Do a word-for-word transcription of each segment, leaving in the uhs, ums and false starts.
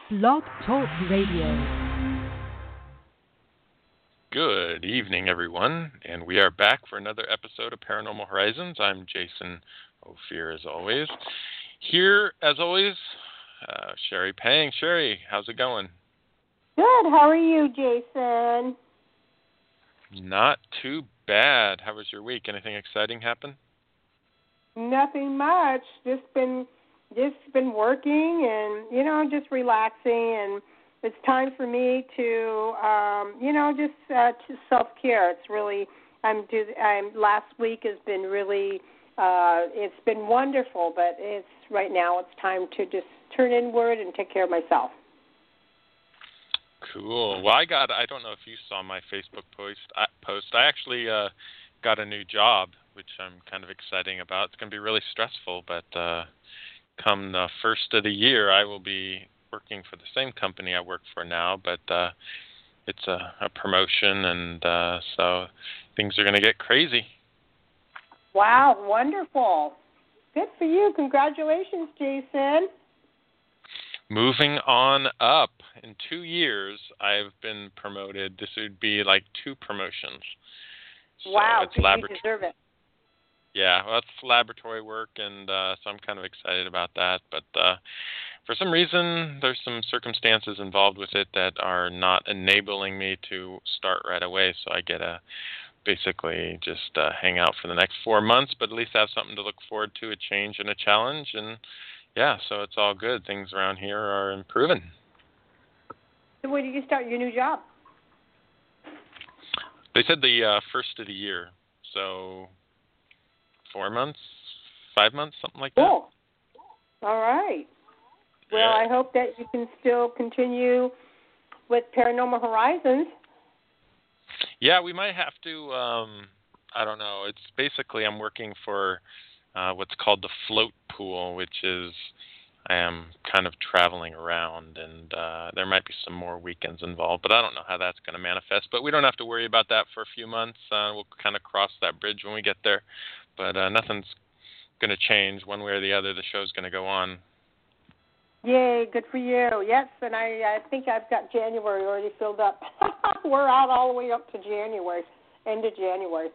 Blog Talk Radio. Good evening, everyone, and we are back for another episode of Paranormal Horizons. I'm Jason Ophir, as always. Here, as always, uh, Sherry Pang. Sherry, how's it going? Good. How are you, Jason? Not too bad. How was your week? Anything exciting happen? Nothing much. Just been, just been working and you know, just relaxing. And it's time for me to, um, you know, just uh, to self-care. It's really, I'm. Do, I'm. Last week has been really, uh, it's been wonderful. But it's right now. It's time to just turn inward and take care of myself. Cool. Well, I got, I don't know if you saw my Facebook post. I, post. I actually uh, got a new job, which I'm kind of exciting about. It's going to be really stressful, but uh, come the first of the year, I will be working for the same company I work for now, but uh, it's a, a promotion, and uh, so things are going to get crazy. Wow, wonderful. Good for you. Congratulations, Jason. Moving on up. In two years, I've been promoted. This would be like two promotions. So wow, it's you laboratory. deserve it. Yeah, well, it's laboratory work, and uh, so I'm kind of excited about that. But uh, for some reason, there's some circumstances involved with it that are not enabling me to start right away. So I get to basically just uh, hang out for the next four months, but at least have something to look forward to, a change and a challenge. And yeah, so it's all good. Things around here are improving. So when did you start your new job? They said the uh, first of the year, so four months, five months, something like that. Cool. All right. Well, yeah. I hope that you can still continue with Paranormal Horizons. Yeah, we might have to, um, I don't know. It's basically I'm working for uh, what's called the float pool, which is I am kind of traveling around, and uh, there might be some more weekends involved, but I don't know how that's going to manifest. But we don't have to worry about that for a few months. Uh, we'll kind of cross that bridge when we get there. But uh, nothing's going to change one way or the other. The show's going to go on. Yay, good for you. Yes, and I, I think I've got January already filled up. We're out all the way up to January, end of January.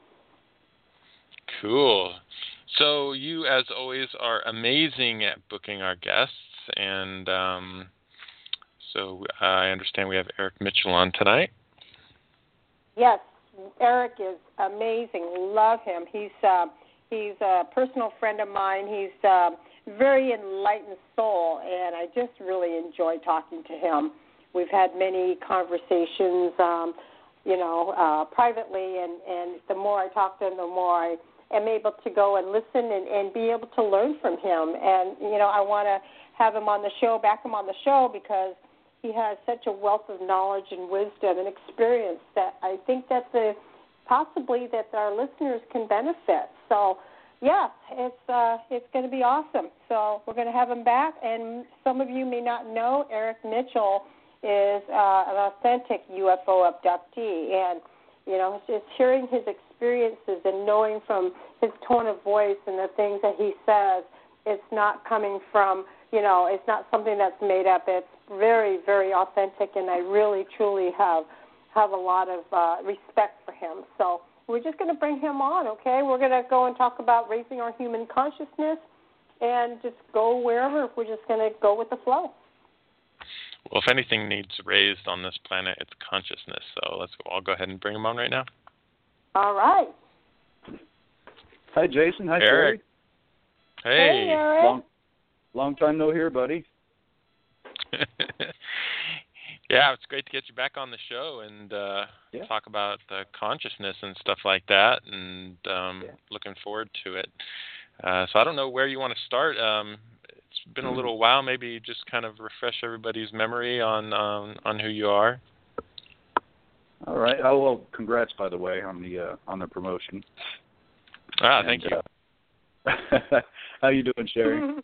Cool. So you, as always, are amazing at booking our guests, and um, so I understand we have Eric Mitchell on tonight. Yes, Eric is amazing. Love him. He's uh, he's a personal friend of mine. He's a very enlightened soul, and I just really enjoy talking to him. We've had many conversations, um, you know, uh, privately, and, and the more I talk to him, the more I am able to go and listen and, and be able to learn from him. And, you know, I want to have him on the show, back him on the show, because he has such a wealth of knowledge and wisdom and experience that I think that the possibly that our listeners can benefit. So, yeah, it's uh, it's going to be awesome. So we're going to have him back. And some of you may not know Eric Mitchell is uh, an authentic U F O abductee. And, you know, it's just hearing his experiences and knowing from his tone of voice and the things that he says, it's not coming from, you know, it's not something that's made up. It's very, very authentic, and I really, truly have have a lot of uh, respect for him. So we're just going to bring him on, okay? We're going to go and talk about raising our human consciousness and just go wherever. We're just going to go with the flow. Well, if anything needs raised on this planet, it's consciousness. So let's go. I'll go ahead and bring him on right now. All right. Hi, Jason. Hi, Eric. Sherry. Hey. Hey, Eric. Long, long time no hear, buddy. Yeah, it's great to get you back on the show and uh, yeah. talk about uh, consciousness and stuff like that, and um, yeah. looking forward to it. Uh, so I don't know where you want to start. Um, it's been a little while. Maybe just kind of refresh everybody's memory on um, on who you are. All right. Oh well, congrats by the way on the uh, on the promotion. Ah, and, thank you. Uh, how you doing, Sherry?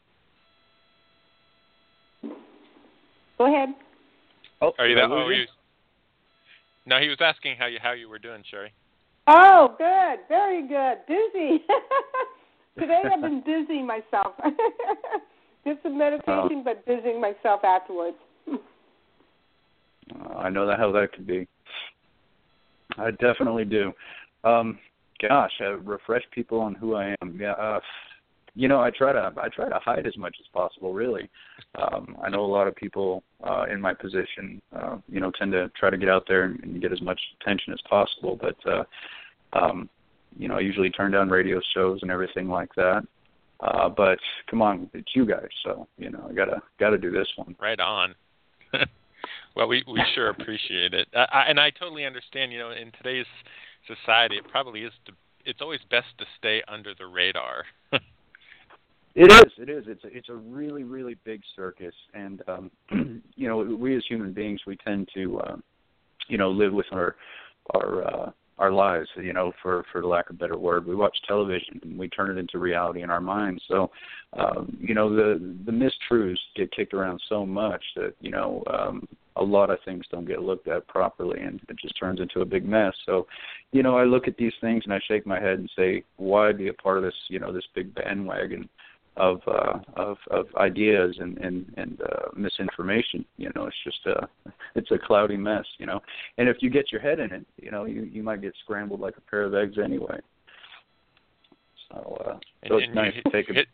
Go ahead. Oh, are you that? Oh, you? No, he was asking how you how you were doing, Sherry. Oh, good. Very good. Busy. Today I've been busy myself. Did some meditation, oh. but busying myself afterwards. Uh, I know that how that could be. I definitely do. Um, gosh, I refresh people on who I am. Yeah, uh, you know, I try to I try to hide as much as possible. Really, um, I know a lot of people uh, in my position, uh, you know, tend to try to get out there and, and get as much attention as possible. But uh, um, you know, I usually turn down radio shows and everything like that. Uh, but come on, it's you guys, so you know, I gotta gotta do this one. Right on. Well, we, we sure appreciate it, I, I, and I totally understand. You know, in today's society, it probably is. To, it's always best to stay under the radar. It is. It is. It's a, it's a really really big circus, and um, you know, we as human beings, we tend to, uh, you know, live with our our uh, our lives. You know, for for lack of a better word, we watch television and we turn it into reality in our minds. So, um, you know, the the mistruths get kicked around so much that you know. Um, a lot of things don't get looked at properly, and it just turns into a big mess. So, you know, I look at these things and I shake my head and say, why be a part of this, you know, this big bandwagon of uh, of, of ideas and, and, and uh, misinformation? You know, it's just a, it's a cloudy mess, you know. And if you get your head in it, you know, you, you might get scrambled like a pair of eggs anyway. So, uh, so and, it's and nice hit, to take a... Hit,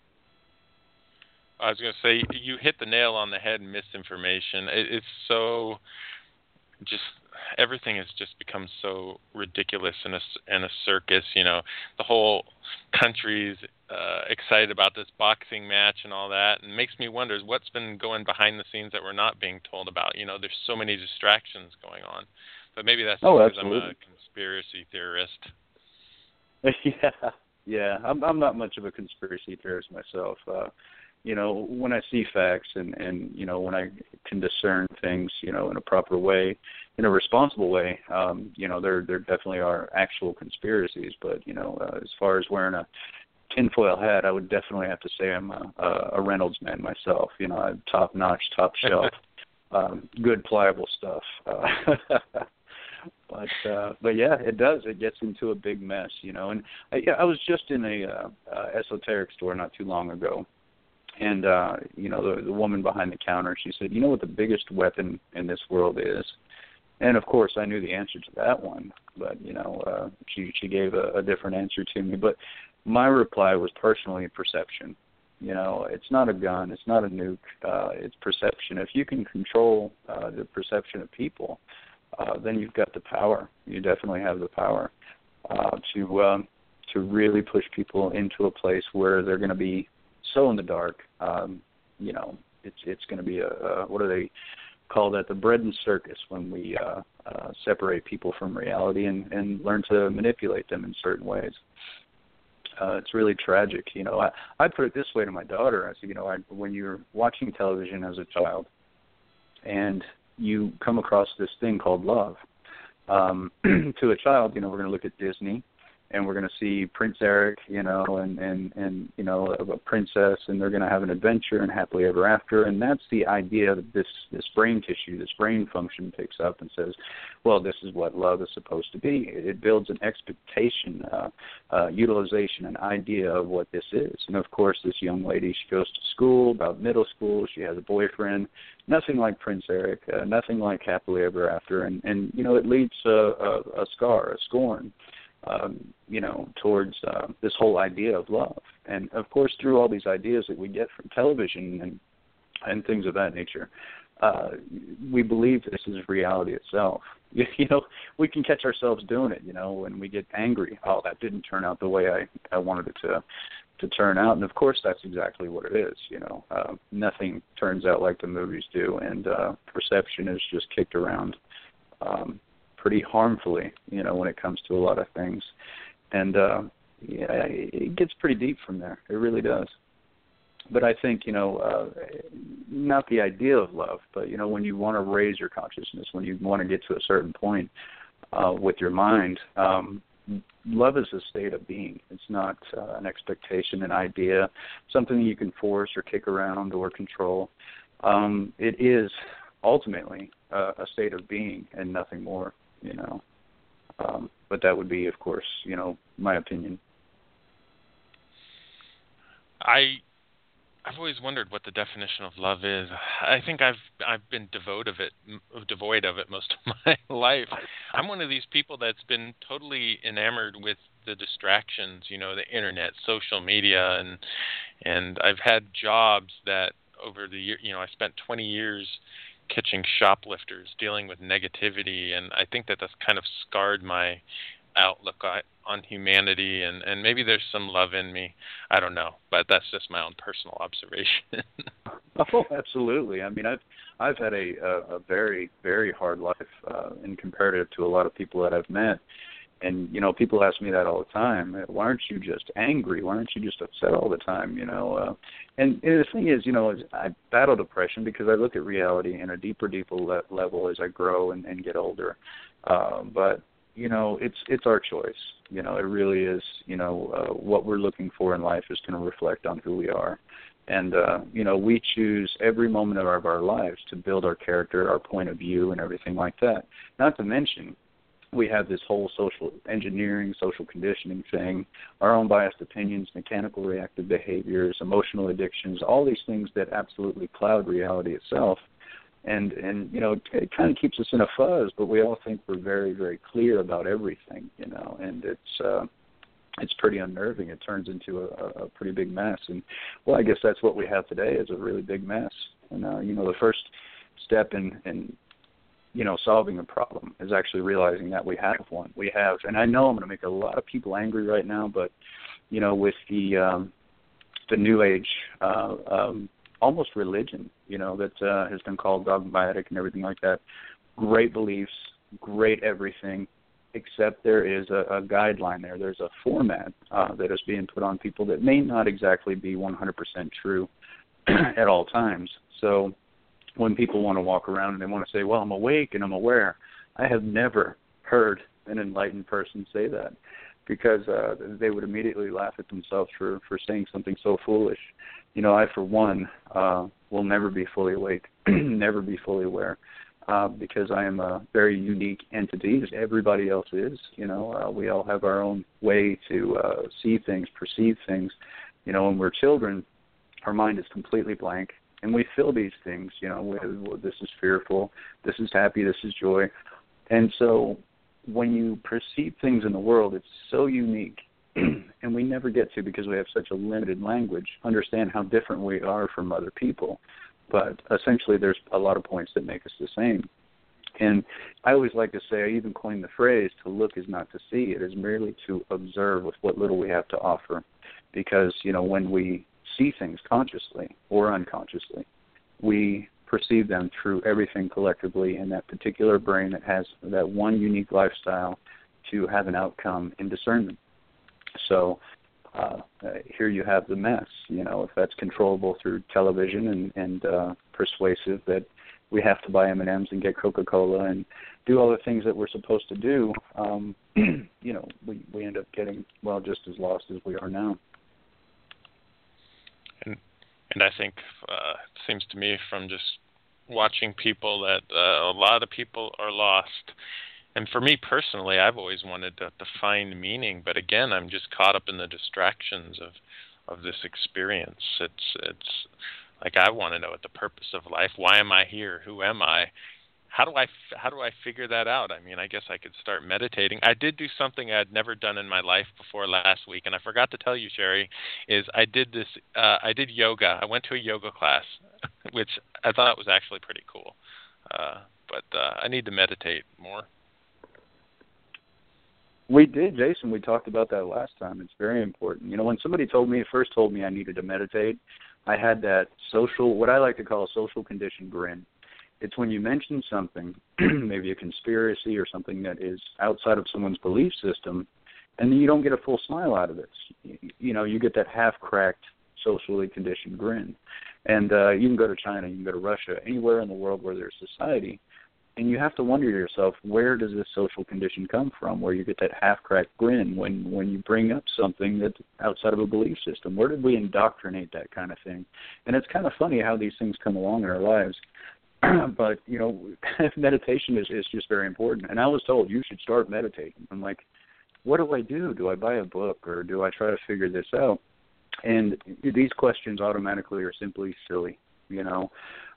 I was going to say, you hit the nail on the head, misinformation. It, it's so just, everything has just become so ridiculous in a, in a circus. You know, the whole country's uh, excited about this boxing match and all that, and it makes me wonder what's been going behind the scenes that we're not being told about. You know, there's so many distractions going on. But maybe that's oh, because absolutely. I'm a conspiracy theorist. Yeah, yeah. I'm, I'm not much of a conspiracy theorist myself. Uh, You know, when I see facts and, and, you know, when I can discern things, you know, in a proper way, in a responsible way, um, you know, there there definitely are actual conspiracies. But, you know, uh, as far as wearing a tinfoil hat, I would definitely have to say I'm a, a Reynolds man myself. You know, I'm top-notch, top shelf, um, good pliable stuff. Uh, But uh, but yeah, it does. It gets into a big mess, you know. And I, I was just in a uh, uh, esoteric store not too long ago. And, uh, you know, the, the woman behind the counter, she said, you know what the biggest weapon in this world is? And, of course, I knew the answer to that one. But, you know, uh, she, she gave a, a different answer to me. But my reply was personally perception. You know, it's not a gun. It's not a nuke. Uh, it's perception. If you can control uh, the perception of people, uh, then you've got the power. You definitely have the power uh, to um, to really push people into a place where they're going to be so in the dark, um, you know, it's it's going to be a, a, what do they call that, the bread and circus, when we uh, uh, separate people from reality and, and learn to manipulate them in certain ways. Uh, it's really tragic. You know, I, I put it this way to my daughter. I said, you know, I, when you're watching television as a child and you come across this thing called love, um, to a child, you know, we're going to look at Disney, and we're going to see Prince Eric, you know, and, and, and you know, a princess, and they're going to have an adventure and happily ever after. And that's the idea that this, this brain tissue, this brain function picks up and says, well, this is what love is supposed to be. It builds an expectation, uh, uh, utilization, an idea of what this is. And, of course, this young lady, she goes to school, about middle school. She has a boyfriend. Nothing like Prince Eric, uh, nothing like happily ever after. And, and you know, it leads a, a, a scar, a scorn. Um, you know, towards uh, this whole idea of love. And, of course, through all these ideas that we get from television and and things of that nature, uh, we believe this is reality itself. You, you know, we can catch ourselves doing it, you know, when we get angry. Oh, that didn't turn out the way I, I wanted it to to turn out. And, of course, that's exactly what it is, you know. Uh, nothing turns out like the movies do, and uh, perception is just kicked around Um pretty harmfully, you know, when it comes to a lot of things. And, uh, yeah, it gets pretty deep from there. It really does. But I think, you know, uh, not the idea of love, but, you know, when you want to raise your consciousness, when you want to get to a certain point uh, with your mind, um, love is a state of being. It's not uh, an expectation, an idea, something you can force or kick around or control. Um, it is ultimately uh, a state of being and nothing more. You know, um, but that would be, of course, you know, my opinion. I I've always wondered what the definition of love is. I think I've I've been devoid of it, devoid of it most of my life. I'm one of these people that's been totally enamored with the distractions, you know, the internet, social media, and and I've had jobs that over the year, you know, I spent twenty years catching shoplifters, dealing with negativity, and I think that that's kind of scarred my outlook on humanity, and, and maybe there's some love in me. I don't know, but that's just my own personal observation. Oh, absolutely. I mean, I've I've had a a, a very very hard life uh, in comparative to a lot of people that I've met, and you know, people ask me that all the time. Why aren't you just angry? Why aren't you just upset all the time? You know, uh, and, and the thing is, you know, is I battle depression because I look at reality in a deeper, deeper le- level as I grow and, and get older. Uh, but you know, it's it's our choice. You know, it really is. You know, uh, what we're looking for in life is going to reflect on who we are. And, uh, you know, we choose every moment of our, of our lives to build our character, our point of view, and everything like that. Not to mention, we have this whole social engineering, social conditioning thing, our own biased opinions, mechanical reactive behaviors, emotional addictions, all these things that absolutely cloud reality itself. And, and you know, it, it kind of keeps us in a fuzz, but we all think we're very, very clear about everything, you know, and it's uh, it's pretty unnerving. It turns into a, a pretty big mess. And, well, I guess that's what we have today is a really big mess. And, uh, you know, the first step in, in, you know, solving a problem is actually realizing that we have one. We have, and I know I'm going to make a lot of people angry right now, but, you know, with the um, the New Age uh, um almost religion, you know, that uh, has been called dogmatic and everything like that. Great beliefs, great everything, except there is a, a guideline there. There's a format uh, that is being put on people that may not exactly be one hundred percent true at all times. So when people want to walk around and they want to say, well, I'm awake and I'm aware, I have never heard an enlightened person say that, because uh, they would immediately laugh at themselves for, for saying something so foolish. You know, I, for one, uh, will never be fully awake, never be fully aware, uh, because I am a very unique entity, as everybody else is. You know, uh, we all have our own way to uh, see things, perceive things. You know, when we're children, our mind is completely blank, and we feel these things. You know, with, well, this is fearful, this is happy, this is joy. And so when you perceive things in the world, it's so unique, and we never get to, because we have such a limited language, understand how different we are from other people. But essentially there's a lot of points that make us the same. And I always like to say, I even coined the phrase, to look is not to see. It is merely to observe with what little we have to offer. Because, you know, when we see things consciously or unconsciously, we perceive them through everything collectively in that particular brain that has that one unique lifestyle to have an outcome in discernment. So uh, here you have the mess. You know, if that's controllable through television and, and uh, persuasive that we have to buy M and M's and get Coca-Cola and do all the things that we're supposed to do, um, you know, we, we end up getting, well, just as lost as we are now. And and I think uh, it seems to me from just watching people that uh, a lot of people are lost. And for me personally, I've always wanted to, to find meaning, but again, I'm just caught up in the distractions of, of this experience. It's it's like I want to know what the purpose of life. Why am I here? Who am I? How do I how do I figure that out? I mean, I guess I could start meditating. I did do something I'd never done in my life before last week, and I forgot to tell you, Sherry, is I did this. Uh, I did yoga. I went to a yoga class, which I thought was actually pretty cool. Uh, but uh, I need to meditate more. We did, Jason. We talked about that last time. It's very important. You know, when somebody told me, first told me I needed to meditate, I had that social, what I like to call a social condition grin. It's when you mention something, maybe a conspiracy or something that is outside of someone's belief system, and then you don't get a full smile out of it. You know, you get that half-cracked, socially conditioned grin. And uh, you can go to China, you can go to Russia, anywhere in the world where there's society, and you have to wonder to yourself, where does this social condition come from, where you get that half-cracked grin when, when you bring up something that's outside of a belief system? Where did we indoctrinate that kind of thing? And it's kind of funny how these things come along in our lives. But, you know, meditation is, is just very important. And I was told, you should start meditating. I'm like, what do I do? Do I buy a book or do I try to figure this out? And these questions automatically are simply silly, you know,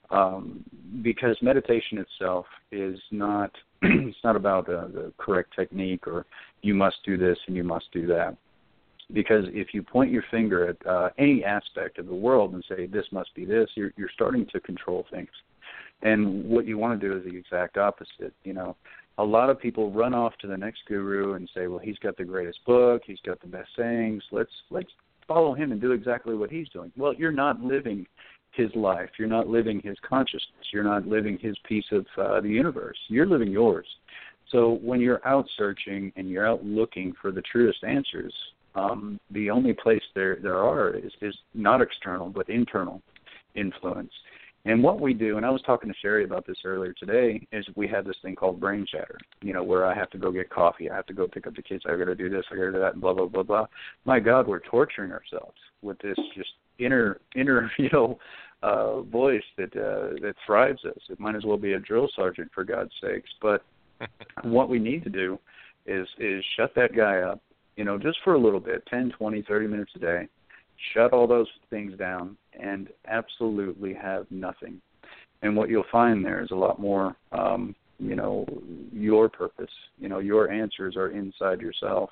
um, because meditation itself is not, it's not about uh, the correct technique or you must do this and you must do that. Because if you point your finger at uh, any aspect of the world and say this must be this, you're, you're starting to control things. And what you want to do is the exact opposite. You know, a lot of people run off to the next guru and say, well, he's got the greatest book, he's got the best sayings. Let's let's follow him and do exactly what he's doing. Well, you're not living his life. You're not living his consciousness. You're not living his piece of uh, the universe. You're living yours. So when you're out searching and you're out looking for the truest answers, um, the only place there there are is, is not external but internal influence. And what we do, and I was talking to Sherry about this earlier today, is we have this thing called brain chatter, you know, where I have to go get coffee, I have to go pick up the kids, I got to do this, I got to do that, and blah, blah, blah, blah. My God, we're torturing ourselves with this just inner, inner, you know, uh, voice that uh, that thrives us. It might as well be a drill sergeant, for God's sakes. But what we need to do is is shut that guy up, you know, just for a little bit, ten, twenty, thirty minutes a day. Shut all those things down and absolutely have nothing. And what you'll find there is a lot more, um, you know, your purpose. You know, your answers are inside yourself.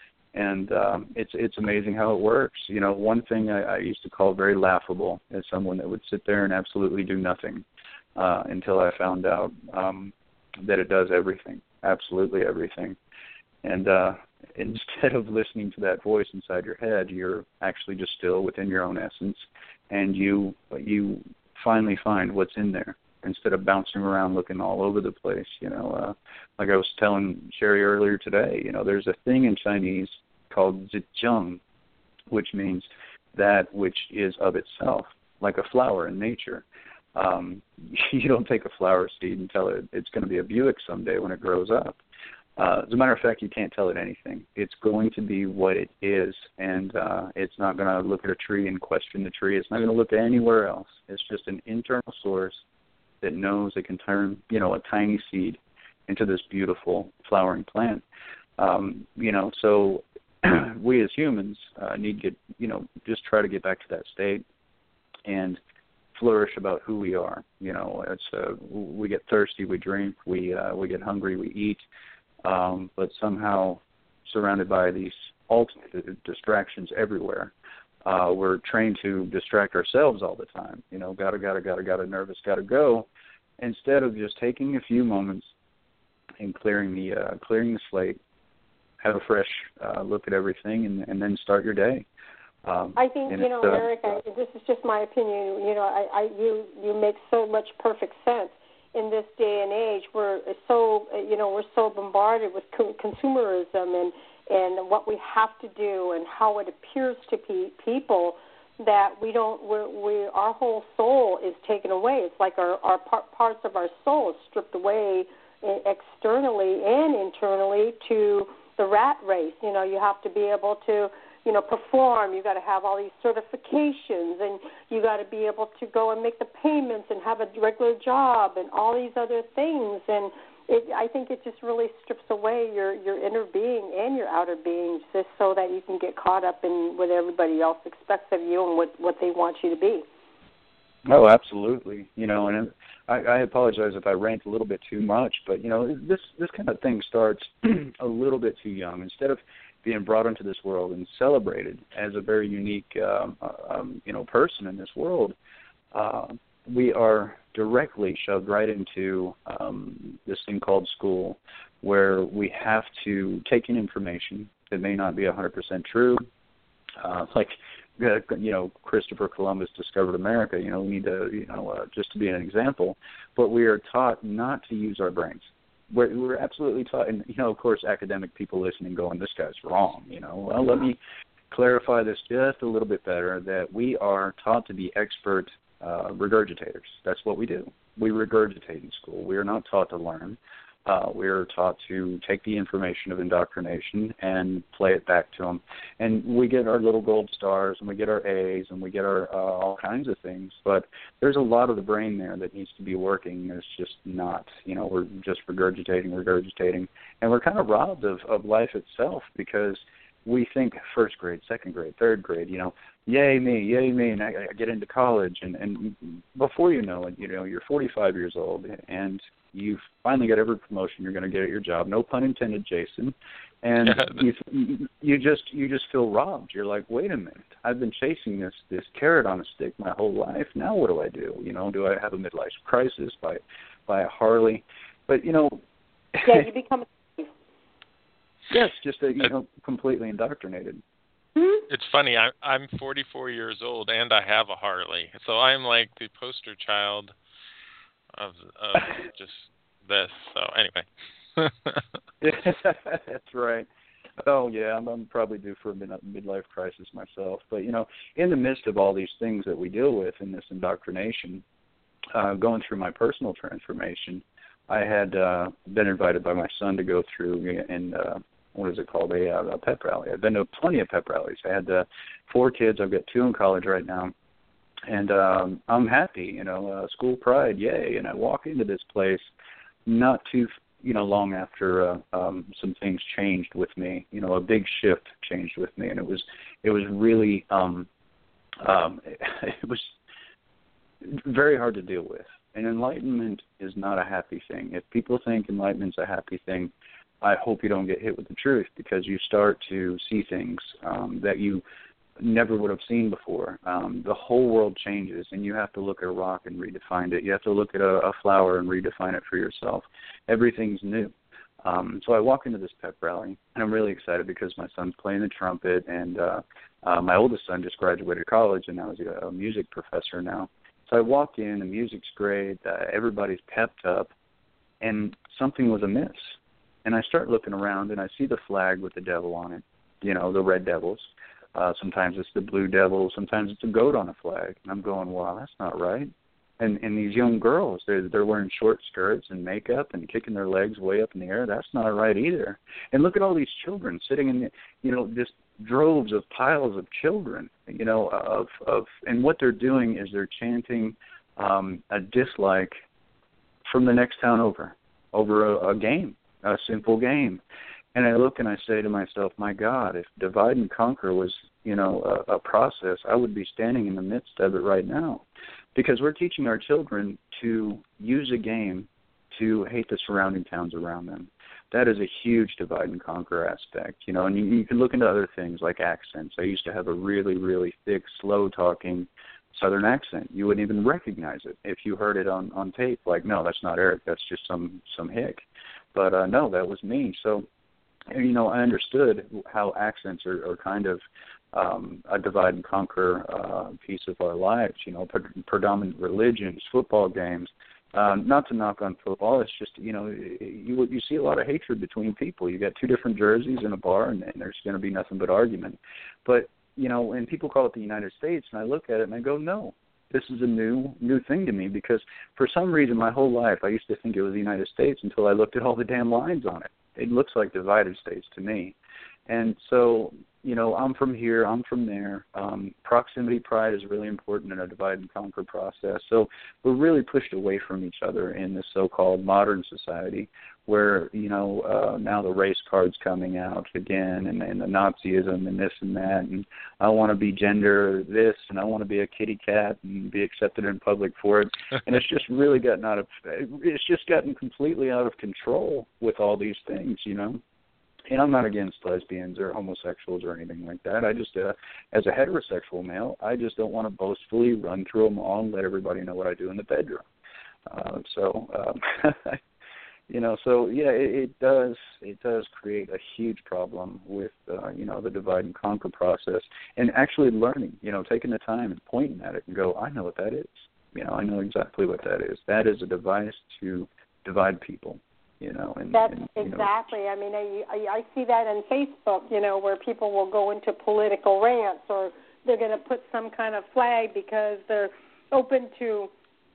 And um, it's it's amazing how it works. You know, one thing I, I used to call very laughable is someone that would sit there and absolutely do nothing uh, until I found out um, that it does everything, absolutely everything. And uh, instead of listening to that voice inside your head, you're actually just still within your own essence, and you you finally find what's in there instead of bouncing around looking all over the place. You know, uh, like I was telling Sherry earlier today, you know, there's a thing in Chinese called zizheng, which means that which is of itself, like a flower in nature. Um, you don't take a flower seed and tell it it's going to be a Buick someday when it grows up. Uh, as a matter of fact, you can't tell it anything. It's going to be what it is, and uh, it's not going to look at a tree and question the tree. It's not going to look at anywhere else. It's just an internal source that knows it can turn, you know, a tiny seed into this beautiful flowering plant. Um, you know, so we as humans uh, need to get, you know, just try to get back to that state and flourish about who we are. You know, it's uh, we get thirsty, we drink, we uh, we get hungry, we eat. Um, but somehow surrounded by these ultimate distractions everywhere. Uh, we're trained to distract ourselves all the time. You know, gotta, gotta, gotta, gotta, nervous, gotta go, instead of just taking a few moments and clearing the uh, clearing the slate, have a fresh uh, look at everything, and, and then start your day. Um, I think, you know, uh, Eric, I, this is just my opinion. You know, I, I you you make so much perfect sense. In this day and age, we're so you know we're so bombarded with co- consumerism and and what we have to do and how it appears to pe- people that we don't we're, we our whole soul is taken away. It's like our our par- parts of our soul is stripped away externally and internally to the rat race. You know, you have to be able to, you know, perform. You got to have all these certifications, and you got to be able to go and make the payments and have a regular job and all these other things. And it, I think it just really strips away your, your inner being and your outer being, just so that you can get caught up in what everybody else expects of you and what, what they want you to be. Oh, absolutely. You know, and I, I apologize if I rant a little bit too much, but you know, this this kind of thing starts a little bit too young. Instead of being brought into this world and celebrated as a very unique, um, um, you know, person in this world, uh, we are directly shoved right into um, this thing called school, where we have to take in information that may not be one hundred percent true. Uh, like, you know, Christopher Columbus discovered America. You know, we need to, you know, uh, just to be an example, but we are taught not to use our brains. We're, we're absolutely taught, and, you know, of course, academic people listening going, this guy's wrong, you know. Well, let me clarify this just a little bit better, that we are taught to be expert uh, regurgitators. That's what we do. We regurgitate in school. We are not taught to learn. Uh, we are taught to take the information of indoctrination and play it back to them. And we get our little gold stars, and we get our A's, and we get our uh, all kinds of things. But there's a lot of the brain there that needs to be working. There's just not. You know, we're just regurgitating, regurgitating. And we're kind of robbed of, of life itself, because we think first grade, second grade, third grade, you know, yay me, yay me, and I, I get into college, and, and before you know it, you know, you're forty-five years old, and you've finally got every promotion you're going to get at your job. No pun intended, Jason. And you, you just you just feel robbed. You're like, wait a minute, I've been chasing this this carrot on a stick my whole life. Now what do I do? You know, do I have a midlife crisis by by a Harley? But you know, yeah, you become a yes, just a, you know, completely indoctrinated. It's funny. I, I'm forty-four years old and I have a Harley, so I'm like the poster child of of just this. So anyway. That's right. Oh yeah, I'm, I'm probably due for a mid- midlife crisis myself. But you know, in the midst of all these things that we deal with in this indoctrination, uh, going through my personal transformation, I had uh, been invited by my son to go through and uh, what is it called, a, a pep rally. I've been to plenty of pep rallies. I had uh, four kids. I've got two in college right now. And um, I'm happy, you know, uh, school pride, yay. And I walk into this place not too, you know, long after uh, um, some things changed with me. You know, a big shift changed with me. And it was it was really, um, um, it was very hard to deal with. And enlightenment is not a happy thing. If people think enlightenment's a happy thing, I hope you don't get hit with the truth, because you start to see things um, that you never would have seen before. Um, the whole world changes, and you have to look at a rock and redefine it. You have to look at a, a flower and redefine it for yourself. Everything's new. Um, so I walk into this pep rally, and I'm really excited because my son's playing the trumpet, and uh, uh, my oldest son just graduated college, and now he's a, a music professor now. So I walk in, the music's great, uh, everybody's pepped up, and something was amiss. And I start looking around, and I see the flag with the devil on it, you know, the red devils. Uh, sometimes it's the blue devil, sometimes it's a goat on a flag. And I'm going, wow, that's not right. And and these young girls, they're, they're wearing short skirts and makeup and kicking their legs way up in the air. That's not right either. And look at all these children sitting in, the, you know, just droves of piles of children, you know, of, of and what they're doing is they're chanting um, a dislike from the next town over, over a, a game. A simple game. And I look and I say to myself, my God, if divide and conquer was, you know, a, a process, I would be standing in the midst of it right now. Because we're teaching our children to use a game to hate the surrounding towns around them. That is a huge divide and conquer aspect, you know, and you, you can look into other things like accents. I used to have a really, really thick, slow-talking Southern accent. You wouldn't even recognize it if you heard it on, on tape. Like, no, that's not Eric. That's just some, some hick. But uh, no, that was me. So, you know, I understood how accents are, are kind of um, a divide and conquer uh, piece of our lives. You know, pre- predominant religions, football games. Um, not to knock on football, it's just, you know, you you see a lot of hatred between people. You got two different jerseys in a bar, and, and there's going to be nothing but argument. But you know, and people call it the United States, and I look at it and I go, no. This is a new new thing to me, because for some reason my whole life I used to think it was the United States until I looked at all the damn lines on it. It looks like divided states to me. And so, you know, I'm from here, I'm from there. Um, proximity pride is really important in a divide and conquer process. So we're really pushed away from each other in this so-called modern society where, you know, uh, now the race card's coming out again, and, and the Nazism and this and that, and I want to be gender this, and I want to be a kitty cat and be accepted in public for it. And it's just really gotten out of, it's just gotten completely out of control with all these things, you know. And I'm not against lesbians or homosexuals or anything like that. I just, uh, as a heterosexual male, I just don't want to boastfully run through them all and let everybody know what I do in the bedroom. Uh, so, um, you know, so yeah, it, it does, it does create a huge problem with, uh, you know, the divide and conquer process, and actually learning, you know, taking the time and pointing at it and go, I know what that is. You know, I know exactly what that is. That is a device to divide people. You know, and, That's and, exactly. Know. I mean, I, I see that on Facebook, you know, where people will go into political rants, or they're going to put some kind of flag because they're open to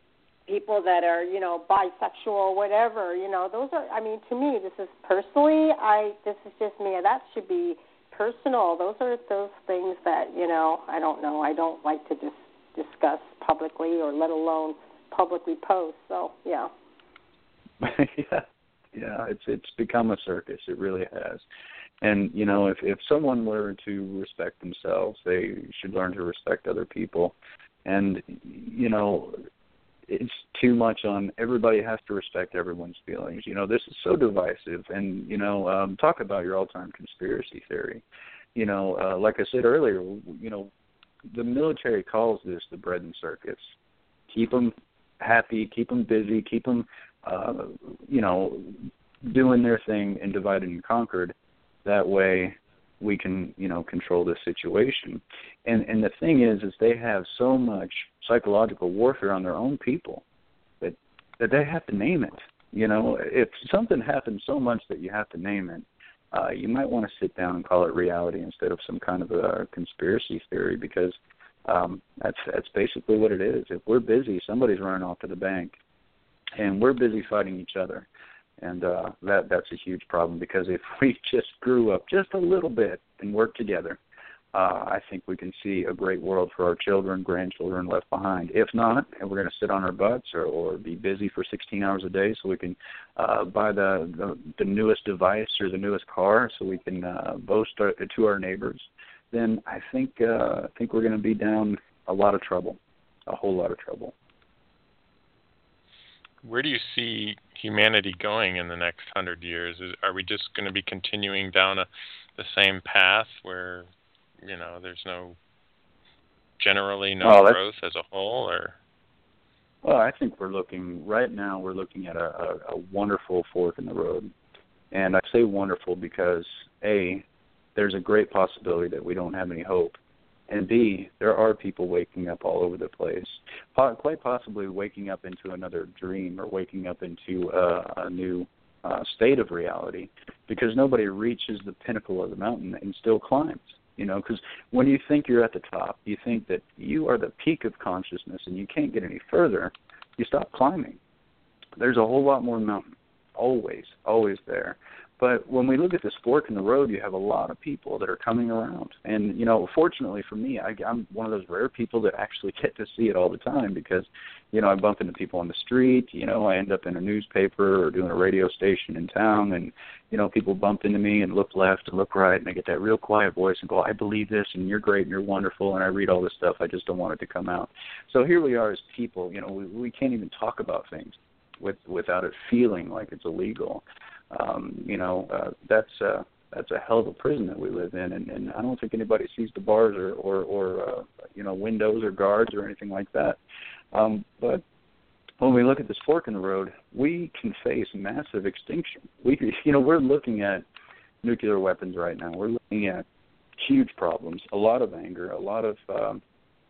people that are, you know, bisexual or whatever. You know, those are, I mean, to me, this is personally, I, this is just me. That should be personal. Those are those things that, you know, I don't know. I don't like to just discuss publicly, or let alone publicly post. So, yeah. yeah. Yeah, it's it's become a circus. It really has. And, you know, if, if someone learned to respect themselves, they should learn to respect other people. And, you know, it's too much on everybody has to respect everyone's feelings. You know, this is so divisive. And, you know, um, talk about your all-time conspiracy theory. You know, uh, like I said earlier, you know, the military calls this the bread and circus. Keep them happy, keep them busy, keep them, uh, you know, doing their thing and divided and conquered. That way we can, you know, control this situation. And and the thing is, is they have so much psychological warfare on their own people that that they have to name it. You know, if something happens so much that you have to name it, uh, you might want to sit down and call it reality instead of some kind of a conspiracy theory, because um, that's that's basically what it is. If we're busy, somebody's running off to the bank, and we're busy fighting each other. And uh, that that's a huge problem, because if we just grew up just a little bit and worked together, uh, I think we can see a great world for our children, grandchildren left behind. If not, and we're going to sit on our butts or, or be busy for sixteen hours a day so we can uh, buy the, the the newest device or the newest car so we can uh, boast our, to our neighbors, then I think uh, I think we're going to be down a lot of trouble, a whole lot of trouble. Where do you see humanity going in the next hundred years? Is, are we just going to be continuing down a, the same path where, you know, there's no, generally no oh, growth as a whole, or? Well, I think we're looking, right now we're looking at a, a, a wonderful fork in the road. And I say wonderful because, A, there's a great possibility that we don't have any hope. And B, there are people waking up all over the place, quite possibly waking up into another dream or waking up into uh, a new uh, state of reality, because nobody reaches the pinnacle of the mountain and still climbs. You know, because when you think you're at the top, you think that you are the peak of consciousness and you can't get any further, you stop climbing. There's a whole lot more mountain, always, always there. But when we look at this fork in the road, you have a lot of people that are coming around. And, you know, fortunately for me, I, I'm one of those rare people that actually get to see it all the time, because, you know, I bump into people on the street. You know, I end up in a newspaper or doing a radio station in town, and, you know, people bump into me and look left and look right, and I get that real quiet voice and go, I believe this, and you're great, and you're wonderful, and I read all this stuff. I just don't want it to come out. So here we are as people. You know, we, we can't even talk about things with, without it feeling like it's illegal. Um, you know, uh, that's uh, that's a hell of a prison that we live in, and, and I don't think anybody sees the bars or, or, or uh, you know, windows or guards or anything like that. Um, but when we look at this fork in the road, we can face massive extinction. We, you know, we're looking at nuclear weapons right now. We're looking at huge problems, a lot of anger, a lot of um,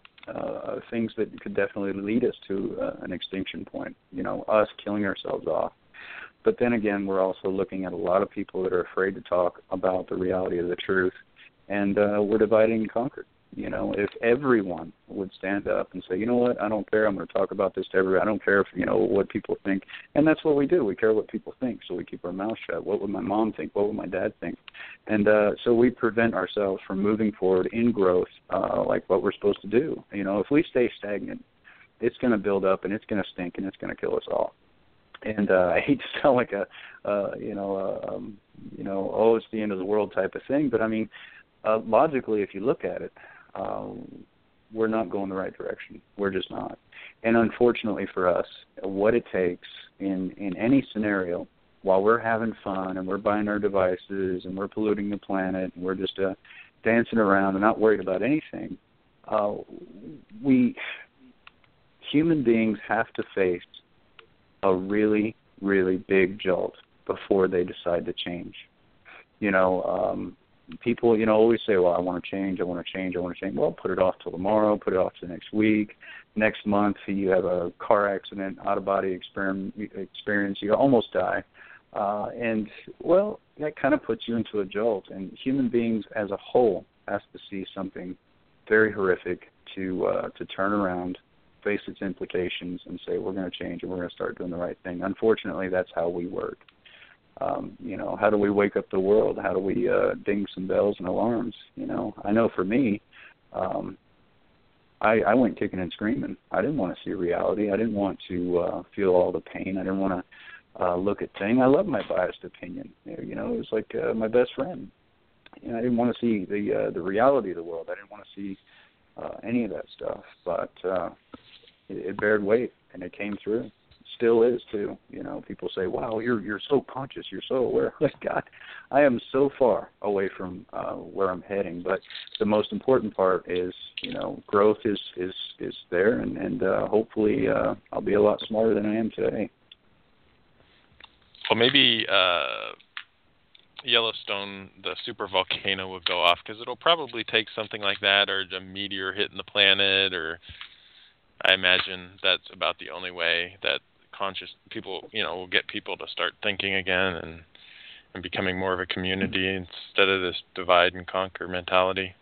uh, things that could definitely lead us to uh, an extinction point. You know, us killing ourselves off. But then again, we're also looking at a lot of people that are afraid to talk about the reality of the truth, and uh, we're dividing and conquered. You know, if everyone would stand up and say, you know what, I don't care, I'm going to talk about this to everyone. I don't care if, you know, what people think. And that's what we do. We care what people think, so we keep our mouth shut. What would my mom think? What would my dad think? And uh, so we prevent ourselves from moving forward in growth uh, like what we're supposed to do. You know, if we stay stagnant, it's going to build up, and it's going to stink, and it's going to kill us all. And uh, I hate to sound like a, uh, you know, uh, um, you know, oh, it's the end of the world type of thing. But I mean, uh, logically, if you look at it, um, we're not going the right direction. We're just not. And unfortunately for us, what it takes in, in any scenario, while we're having fun and we're buying our devices and we're polluting the planet and we're just uh, dancing around and not worried about anything, uh, we human beings have to face a really, really big jolt before they decide to change. You know, um, people, you know, always say, well, I want to change, I want to change, I want to change. Well, put it off till tomorrow, put it off to next week. Next month, you have a car accident, out-of-body experience, you almost die. Uh, and, well, that kind of puts you into a jolt. And human beings as a whole has to see something very horrific to uh, to turn around, face its implications, and say, we're going to change and we're going to start doing the right thing. Unfortunately, that's how we work. Um, you know, how do we wake up the world? How do we uh, ding some bells and alarms? You know, I know for me, um, I, I went kicking and screaming. I didn't want to see reality. I didn't want to uh, feel all the pain. I didn't want to uh, look at things. I love my biased opinion. You know, it was like uh, my best friend. you know, I didn't want to see the uh, the reality of the world. I didn't want to see uh, any of that stuff. But uh, it, it bared weight, and it came through. It still is too. You know, people say, "Wow, you're you're so conscious. You're so aware." Like, God, I am so far away from uh, where I'm heading. But the most important part is, you know, growth is is is there, and and uh, hopefully uh, I'll be a lot smarter than I am today. Well, maybe uh, Yellowstone, the super volcano, will go off, because it'll probably take something like that, or a meteor hitting the planet, or I imagine that's about the only way that conscious people, you know, will get people to start thinking again and, and becoming more of a community instead of this divide and conquer mentality.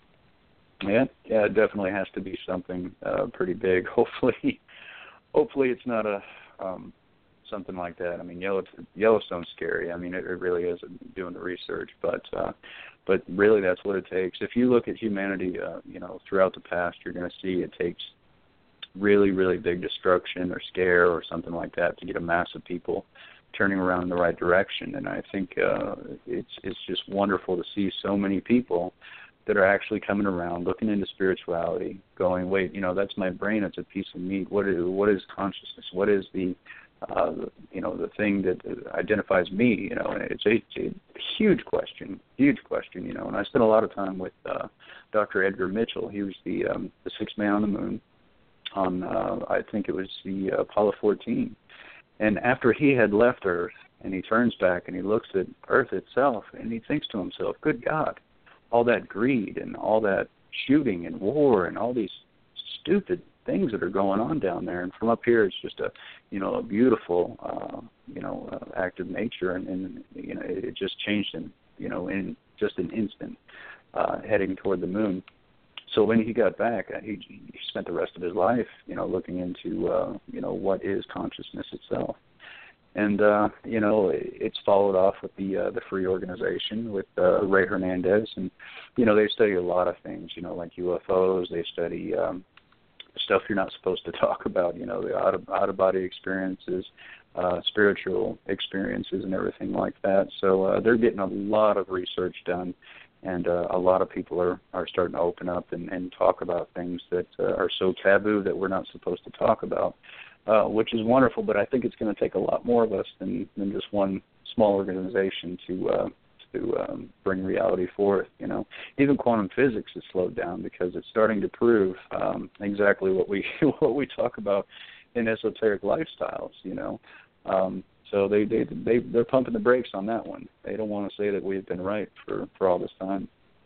Yeah, yeah, it definitely has to be something uh, pretty big. Hopefully, hopefully it's not a um, something like that. I mean, Yellow, Yellowstone's scary. I mean, it, it really is, doing the research, but uh, but really that's what it takes. If you look at humanity, uh, you know, throughout the past, you're going to see it takes really, really big destruction or scare or something like that to get a mass of people turning around in the right direction. And I think uh, it's it's just wonderful to see so many people that are actually coming around, looking into spirituality, going, wait, you know, that's my brain. It's a piece of meat. What is what is consciousness? What is the Uh, you know, the thing that identifies me, you know, and it's a, it's a huge question, huge question, you know, and I spent a lot of time with uh, Doctor Edgar Mitchell. He was the um, the sixth man on the moon on, uh, I think it was the uh, Apollo fourteen. And after he had left Earth, and he turns back and he looks at Earth itself, and he thinks to himself, good God, all that greed and all that shooting and war and all these stupid things that are going on down there, and from up here it's just a, you know, a beautiful, uh, you know, uh, act of nature, and, and you know, it, it just changed him, you know, in just an instant, uh, heading toward the moon. So when he got back, uh, he, he spent the rest of his life, you know, looking into, uh, you know, what is consciousness itself. And, uh, you know, it's followed off with the uh, the Free Organization with uh, Ray Hernandez. And, you know, they study a lot of things, you know, like U F Os. They study um, stuff you're not supposed to talk about, you know, the out of, out-of-body experiences, uh, spiritual experiences and everything like that. So uh, they're getting a lot of research done. And uh, a lot of people are, are starting to open up and, and talk about things that uh, are so taboo that we're not supposed to talk about, uh, which is wonderful. But I think it's going to take a lot more of us than, than just one small organization to uh, to um, bring reality forth. You know, even quantum physics has slowed down because it's starting to prove um, exactly what we what we talk about in esoteric lifestyles. You know. Um, So they, they, they, they're pumping the brakes on that one. They don't want to say that we've been right for, for all this time.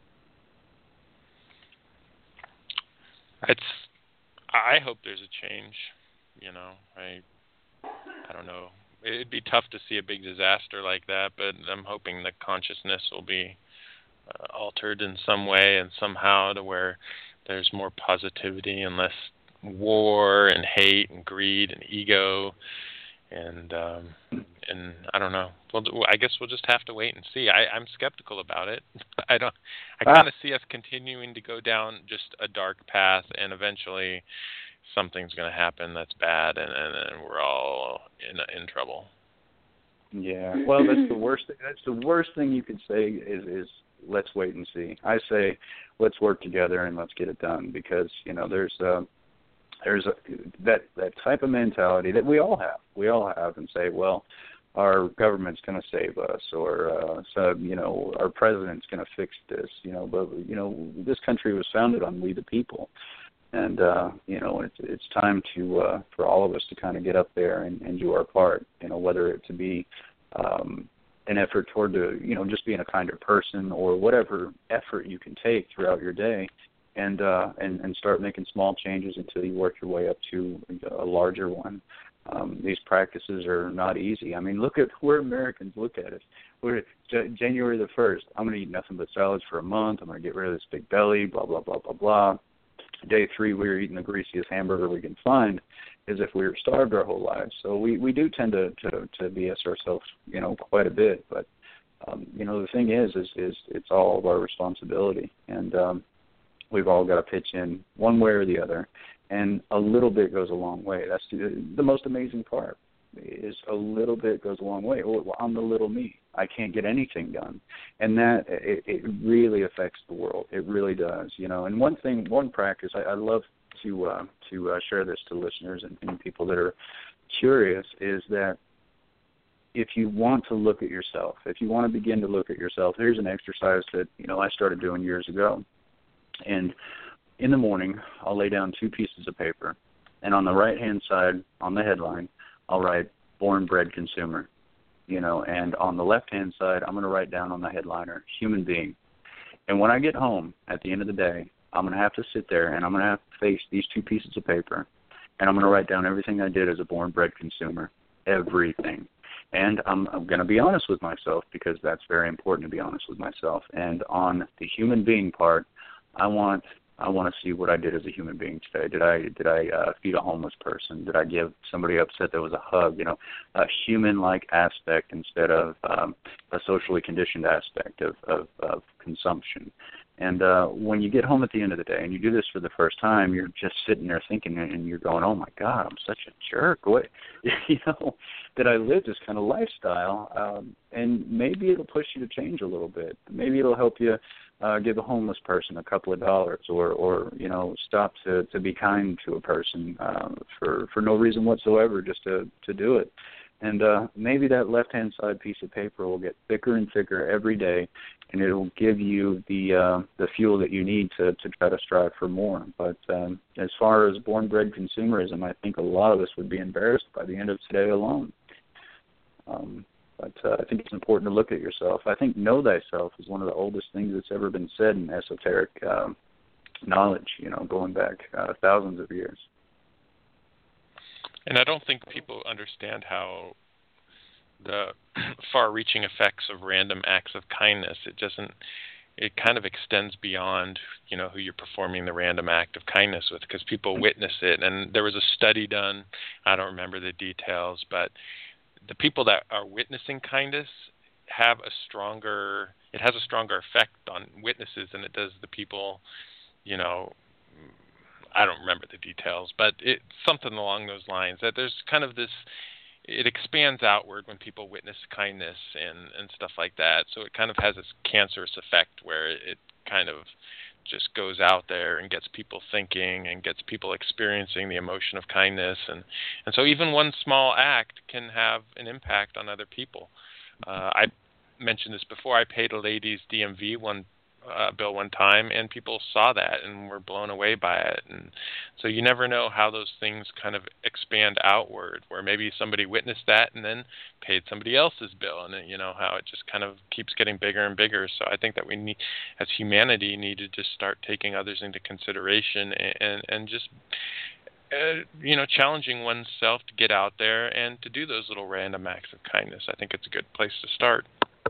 It's, I hope there's a change, you know. I I don't know. It'd be tough to see a big disaster like that, but I'm hoping the consciousness will be uh, altered in some way and somehow to where there's more positivity and less war and hate and greed and ego. And um, and I don't know. Well, I guess we'll just have to wait and see. I, I'm skeptical about it. I don't. I kind of ah. see us continuing to go down just a dark path, and eventually something's going to happen that's bad, and, and, and we're all in in trouble. Yeah. Well, that's the worst. That's the worst thing you could say is is let's wait and see. I say let's work together and let's get it done, because you know there's. Uh, There's a, that that type of mentality that we all have. We all have, and say, well, our government's going to save us, or uh, so you know, our president's going to fix this. You know, but you know, this country was founded on we the people, and uh, you know, it's it's time to uh, for all of us to kind of get up there and, and do our part. You know, whether it to be um, an effort toward the, you know, just being a kinder person, or whatever effort you can take throughout your day. And, uh, and and start making small changes until you work your way up to a larger one. Um, these practices are not easy. I mean, look at where Americans look at it. We're J- January the first. I'm going to eat nothing but salads for a month. I'm going to get rid of this big belly. Blah blah blah blah blah. Day three, we were eating the greasiest hamburger we can find, as if we were starved our whole lives. So we, we do tend to, to to B S ourselves, you know, quite a bit. But um, you know, the thing is, is is it's all of our responsibility, and um, we've all got to pitch in one way or the other, and a little bit goes a long way. That's the, the most amazing part, is a little bit goes a long way. I'm the little me, I can't get anything done. And that, it, it really affects the world. It really does, you know. And one thing, one practice, I, I love to uh, to uh, share this to listeners and, and people that are curious, is that if you want to look at yourself, if you want to begin to look at yourself, here's an exercise that, you know, I started doing years ago. And in the morning, I'll lay down two pieces of paper, and on the right-hand side, on the headline, I'll write born bred consumer, you know, and on the left-hand side, I'm going to write down on the headliner, human being. And when I get home at the end of the day, I'm going to have to sit there and I'm going to have to face these two pieces of paper, and I'm going to write down everything I did as a born bred consumer, everything. And I'm, I'm going to be honest with myself, because that's very important to be honest with myself. And on the human being part, I want I want to see what I did as a human being today. Did I did I uh, feed a homeless person? Did I give somebody upset that was a hug? You know, a human-like aspect instead of um, a socially conditioned aspect of, of, of consumption. And uh, when you get home at the end of the day and you do this for the first time, you're just sitting there thinking, and you're going, "Oh my God, I'm such a jerk! What, you know, that I live this kind of lifestyle." Um, and maybe it'll push you to change a little bit. Maybe it'll help you uh, give a homeless person a couple of dollars, or, or you know, stop to, to be kind to a person uh, for for no reason whatsoever, just to to do it. And uh, maybe that left-hand side piece of paper will get thicker and thicker every day, and it will give you the uh, the fuel that you need to, to try to strive for more. But um, as far as born-bred consumerism, I think a lot of us would be embarrassed by the end of today alone. Um, but uh, I think it's important to look at yourself. I think know thyself is one of the oldest things that's ever been said in esoteric um, knowledge, you know, going back uh, thousands of years. And I don't think people understand how the far-reaching effects of random acts of kindness, it doesn't, it kind of extends beyond, you know, who you're performing the random act of kindness with, because people witness it. And there was a study done, I don't remember the details, but the people that are witnessing kindness have a stronger, it has a stronger effect on witnesses than it does the people, you know, I don't remember the details, but it's something along those lines, that there's kind of this, it expands outward when people witness kindness and, and stuff like that. So it kind of has this cancerous effect where it kind of just goes out there and gets people thinking and gets people experiencing the emotion of kindness. And, and so even one small act can have an impact on other people. Uh, I mentioned this before. I paid a lady's D M V one Uh, bill one time, and people saw that and were blown away by it. And so you never know how those things kind of expand outward, where maybe somebody witnessed that and then paid somebody else's bill, and you know how it just kind of keeps getting bigger and bigger. So I think that we need, as humanity, need to just start taking others into consideration and and, and just uh, you know challenging oneself to get out there and to do those little random acts of kindness. I think it's a good place to start.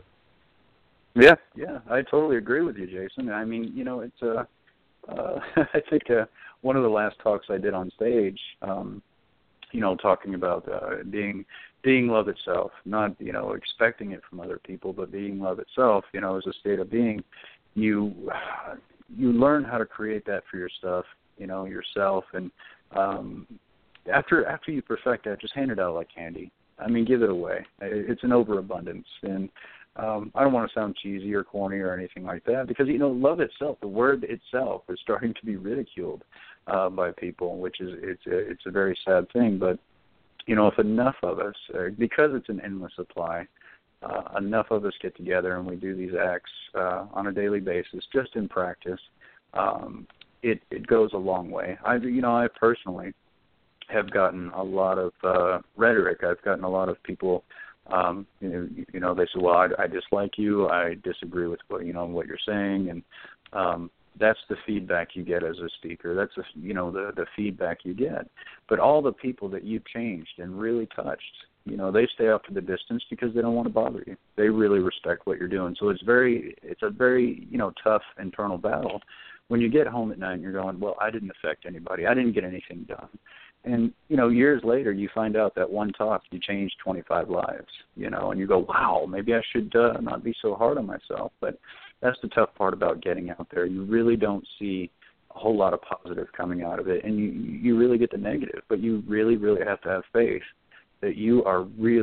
Yeah, yeah, I totally agree with you, Jason. I mean, you know, it's uh, uh I think uh, one of the last talks I did on stage, um, you know, talking about uh, being being love itself, not, you know, expecting it from other people, but being love itself, you know, as a state of being. You you learn how to create that for your stuff, you know, yourself, and um, after after you perfect that, just hand it out like candy. I mean, give it away. It's an overabundance, and Um, I don't want to sound cheesy or corny or anything like that, because, you know, love itself, the word itself, is starting to be ridiculed uh, by people, which is it's a, it's a very sad thing. But, you know, if enough of us, uh, because it's an endless supply, uh, enough of us get together and we do these acts uh, on a daily basis, just in practice, um, it, it goes a long way. I, you know, I personally have gotten a lot of uh, rhetoric. I've gotten a lot of people. Um, you know, you know, they say, well, I, I dislike you. I disagree with what, you know, what you're saying. And um, that's the feedback you get as a speaker. That's, the, you know, the, the feedback you get. But all the people that you've changed and really touched, you know, they stay off to the distance because they don't want to bother you. They really respect what you're doing. So it's very, it's a very, you know, tough internal battle. When you get home at night and you're going, well, I didn't affect anybody. I didn't get anything done. And, you know, years later, you find out that one talk, you changed twenty-five lives, you know, and you go, wow, maybe I should uh, not be so hard on myself. But that's the tough part about getting out there. You really don't see a whole lot of positive coming out of it, and you, you really get the negative. But you really, really have to have faith that you are really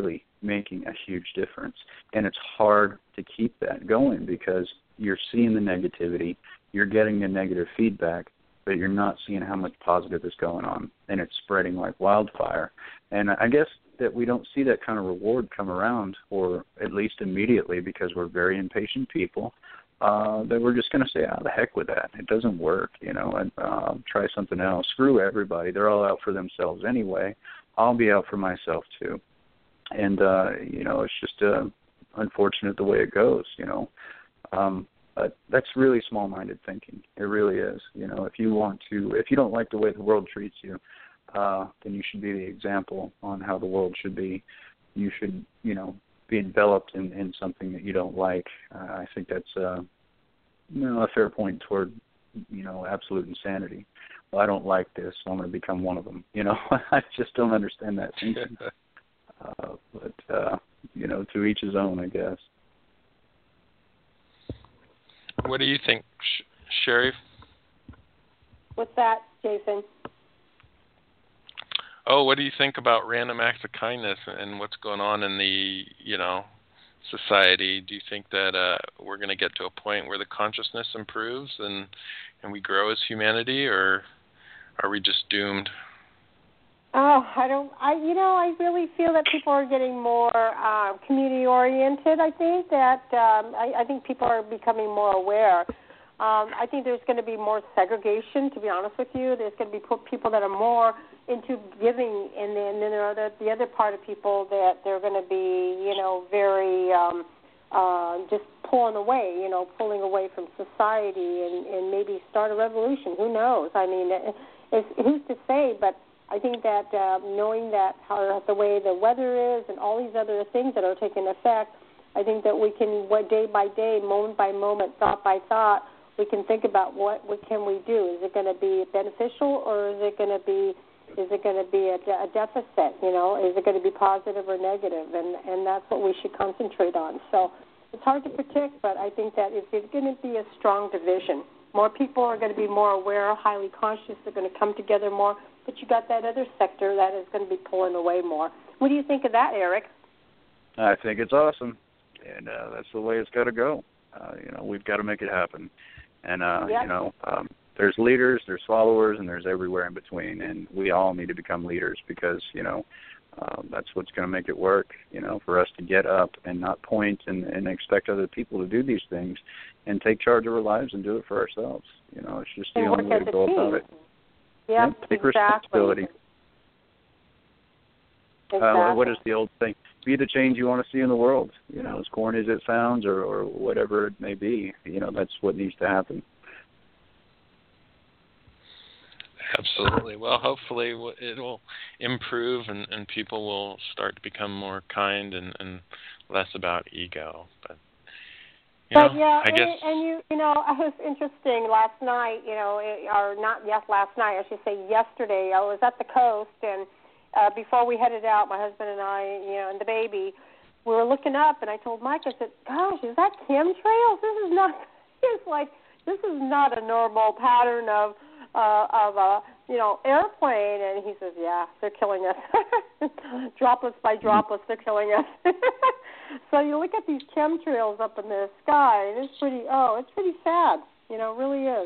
making a huge difference. And it's hard to keep that going because you're seeing the negativity, you're getting the negative feedback, but you're not seeing how much positive is going on, and it's spreading like wildfire. And I guess that we don't see that kind of reward come around, or at least immediately, because we're very impatient people, uh, that we're just going to say, ah, the heck with that. It doesn't work, you know, and uh, try something else. Screw everybody. They're all out for themselves anyway. I'll be out for myself too. And, uh, you know, it's just uh, unfortunate the way it goes, you know. Um, but that's really small-minded thinking. It really is. You know, if you want to, if you don't like the way the world treats you, uh, then you should be the example on how the world should be. You should, you know, be enveloped in, in something that you don't like. Uh, I think that's, uh, you know, a fair point toward, you know, absolute insanity. Well, I don't like this, so I'm going to become one of them. You know, I just don't understand that thinking. uh, but, uh, you know, to each his own, I guess. What do you think, Sh- Sherry? What's that, Jason? Oh, what do you think about random acts of kindness and what's going on in the, you know, society? Do you think that uh, we're going to get to a point where the consciousness improves and and we grow as humanity, or are we just doomed? Oh, I don't. I you know I really feel that people are getting more uh, community oriented. I think that um, I, I think people are becoming more aware. Um, I think there's going to be more segregation. To be honest with you, there's going to be people that are more into giving, and then, and then there are the, the other part of people that they're going to be, you know, very um, uh, just pulling away, you know, pulling away from society, and, and maybe start a revolution. Who knows? I mean, it's, who's to say? But I think that uh, knowing that how the way the weather is and all these other things that are taking effect, I think that we can, day by day, moment by moment, thought by thought, we can think about what, what can we do. Is it going to be beneficial, or is it going to be is it going to be a, de- a deficit? You know, is it going to be positive or negative? And and that's what we should concentrate on. So it's hard to predict, but I think that it's going to be a strong division. More people are going to be more aware, highly conscious. They're going to come together more. But you got that other sector that is going to be pulling away more. What do you think of that, Eric? I think it's awesome, and uh, that's the way it's got to go. Uh, you know, we've got to make it happen. And, uh, yep. you know, um, there's leaders, there's followers, and there's everywhere in between. And we all need to become leaders because, you know, uh, that's what's going to make it work, you know, for us to get up and not point and, and expect other people to do these things and take charge of our lives and do it for ourselves. You know, it's just the and only way to go team. about it. Yep, yeah, take exactly. responsibility. Exactly. Uh, what is the old thing? Be the change you want to see in the world. You know, as corny as it sounds, or, or whatever it may be. You know, that's what needs to happen. Absolutely. Well, hopefully it will improve, and, and people will start to become more kind and, and less about ego. But you But know, yeah, I and, guess and you, you know, it was interesting last night. You know, it, or not yes, last night. I should say yesterday. I was at the coast, and uh, before we headed out, my husband and I, you know, and the baby, we were looking up, and I told Mike, I said, "Gosh, is that chemtrails? This is not." It's like this is not a normal pattern of uh, of a you know airplane. And he says, "Yeah, they're killing us, droplets by droplets. They're killing us." So you look at these chemtrails up in the sky, and it's pretty, oh, it's pretty sad. You know, it really is.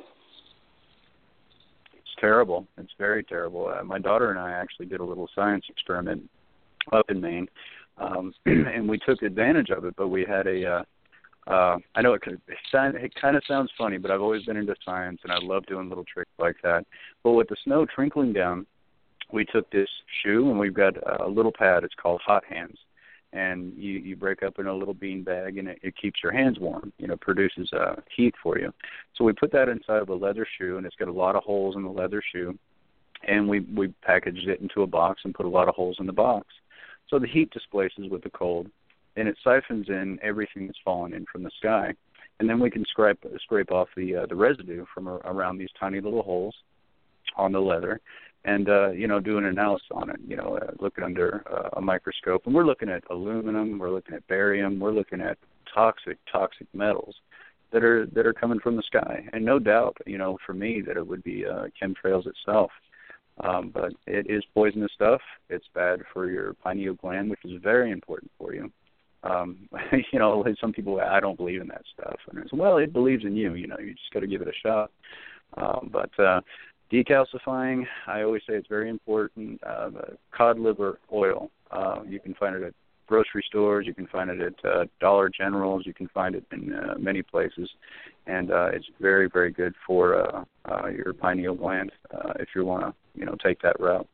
It's terrible. It's very terrible. Uh, my daughter and I actually did a little science experiment up in Maine, um, and we took advantage of it, but we had a, uh, uh, I know it, could, it, sound, it kind of sounds funny, but I've always been into science, and I love doing little tricks like that. But with the snow trickling down, we took this shoe, and we've got a little pad. It's called Hot Hands. And you, you break up in a little bean bag, and it, it keeps your hands warm, you know, produces uh, heat for you. So we put that inside of a leather shoe, and it's got a lot of holes in the leather shoe. And we, we packaged it into a box and put a lot of holes in the box. So the heat displaces with the cold, and it siphons in everything that's fallen in from the sky. And then we can scrape, scrape off the, uh, the residue from a, around these tiny little holes on the leather. And, uh, you know, do an analysis on it, you know, uh, look under uh, a microscope. And we're looking at aluminum, we're looking at barium, we're looking at toxic, toxic metals that are that are coming from the sky. And no doubt, you know, for me, that it would be uh, chemtrails itself. Um, but it is poisonous stuff. It's bad for your pineal gland, which is very important for you. Um, you know, some people, I don't believe in that stuff. And it's, well, it believes in you. You know, you just got to give it a shot. Um, but uh, decalcifying, I always say it's very important. Uh, cod liver oil, uh, you can find it at grocery stores. You can find it at uh, Dollar Generals. You can find it in uh, many places. And uh, it's very, very good for uh, uh, your pineal gland uh, if you want to, you know, take that route.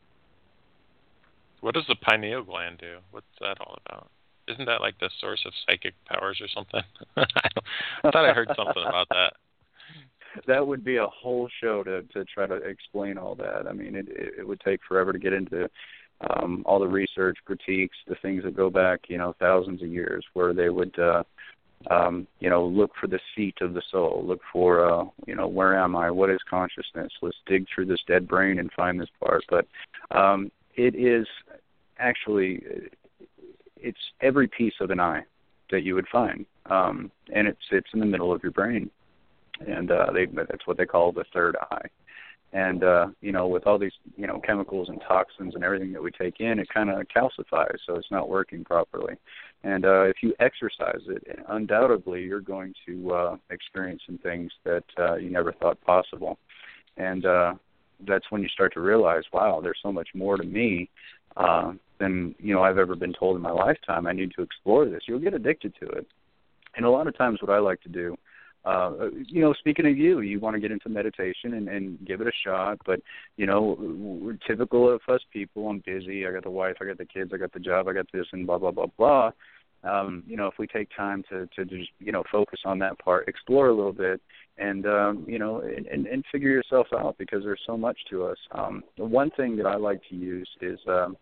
What does the pineal gland do? What's that all about? Isn't that like the source of psychic powers or something? I, I thought I heard something about that. That would be a whole show to, to try to explain all that. I mean, it, it would take forever to get into um, all the research, critiques, the things that go back, you know, thousands of years, where they would, uh, um, you know, look for the seat of the soul, look for, uh, you know, where am I? What is consciousness? Let's dig through this dead brain and find this part. But um, it is actually, it's every piece of an eye that you would find, um, and it sits in the middle of your brain. And uh, they, that's what they call the third eye. And, uh, you know, with all these, you know, chemicals and toxins and everything that we take in, it kind of calcifies, so it's not working properly. And uh, if you exercise it, undoubtedly you're going to uh, experience some things that uh, you never thought possible. And uh, that's when you start to realize, wow, there's so much more to me uh, than, you know, I've ever been told in my lifetime. I need to explore this. You'll get addicted to it. And a lot of times what I like to do, Uh, you know, speaking of you, you want to get into meditation and, and give it a shot, but, you know, we're typical of us people. I'm busy. I got the wife, I got the kids, I got the job, I got this, and blah, blah, blah, blah. Um, you know, if we take time to, to just, you know, focus on that part, explore a little bit, and, um, you know, and, and figure yourself out, because there's so much to us. Um, the one thing that I like to use is um,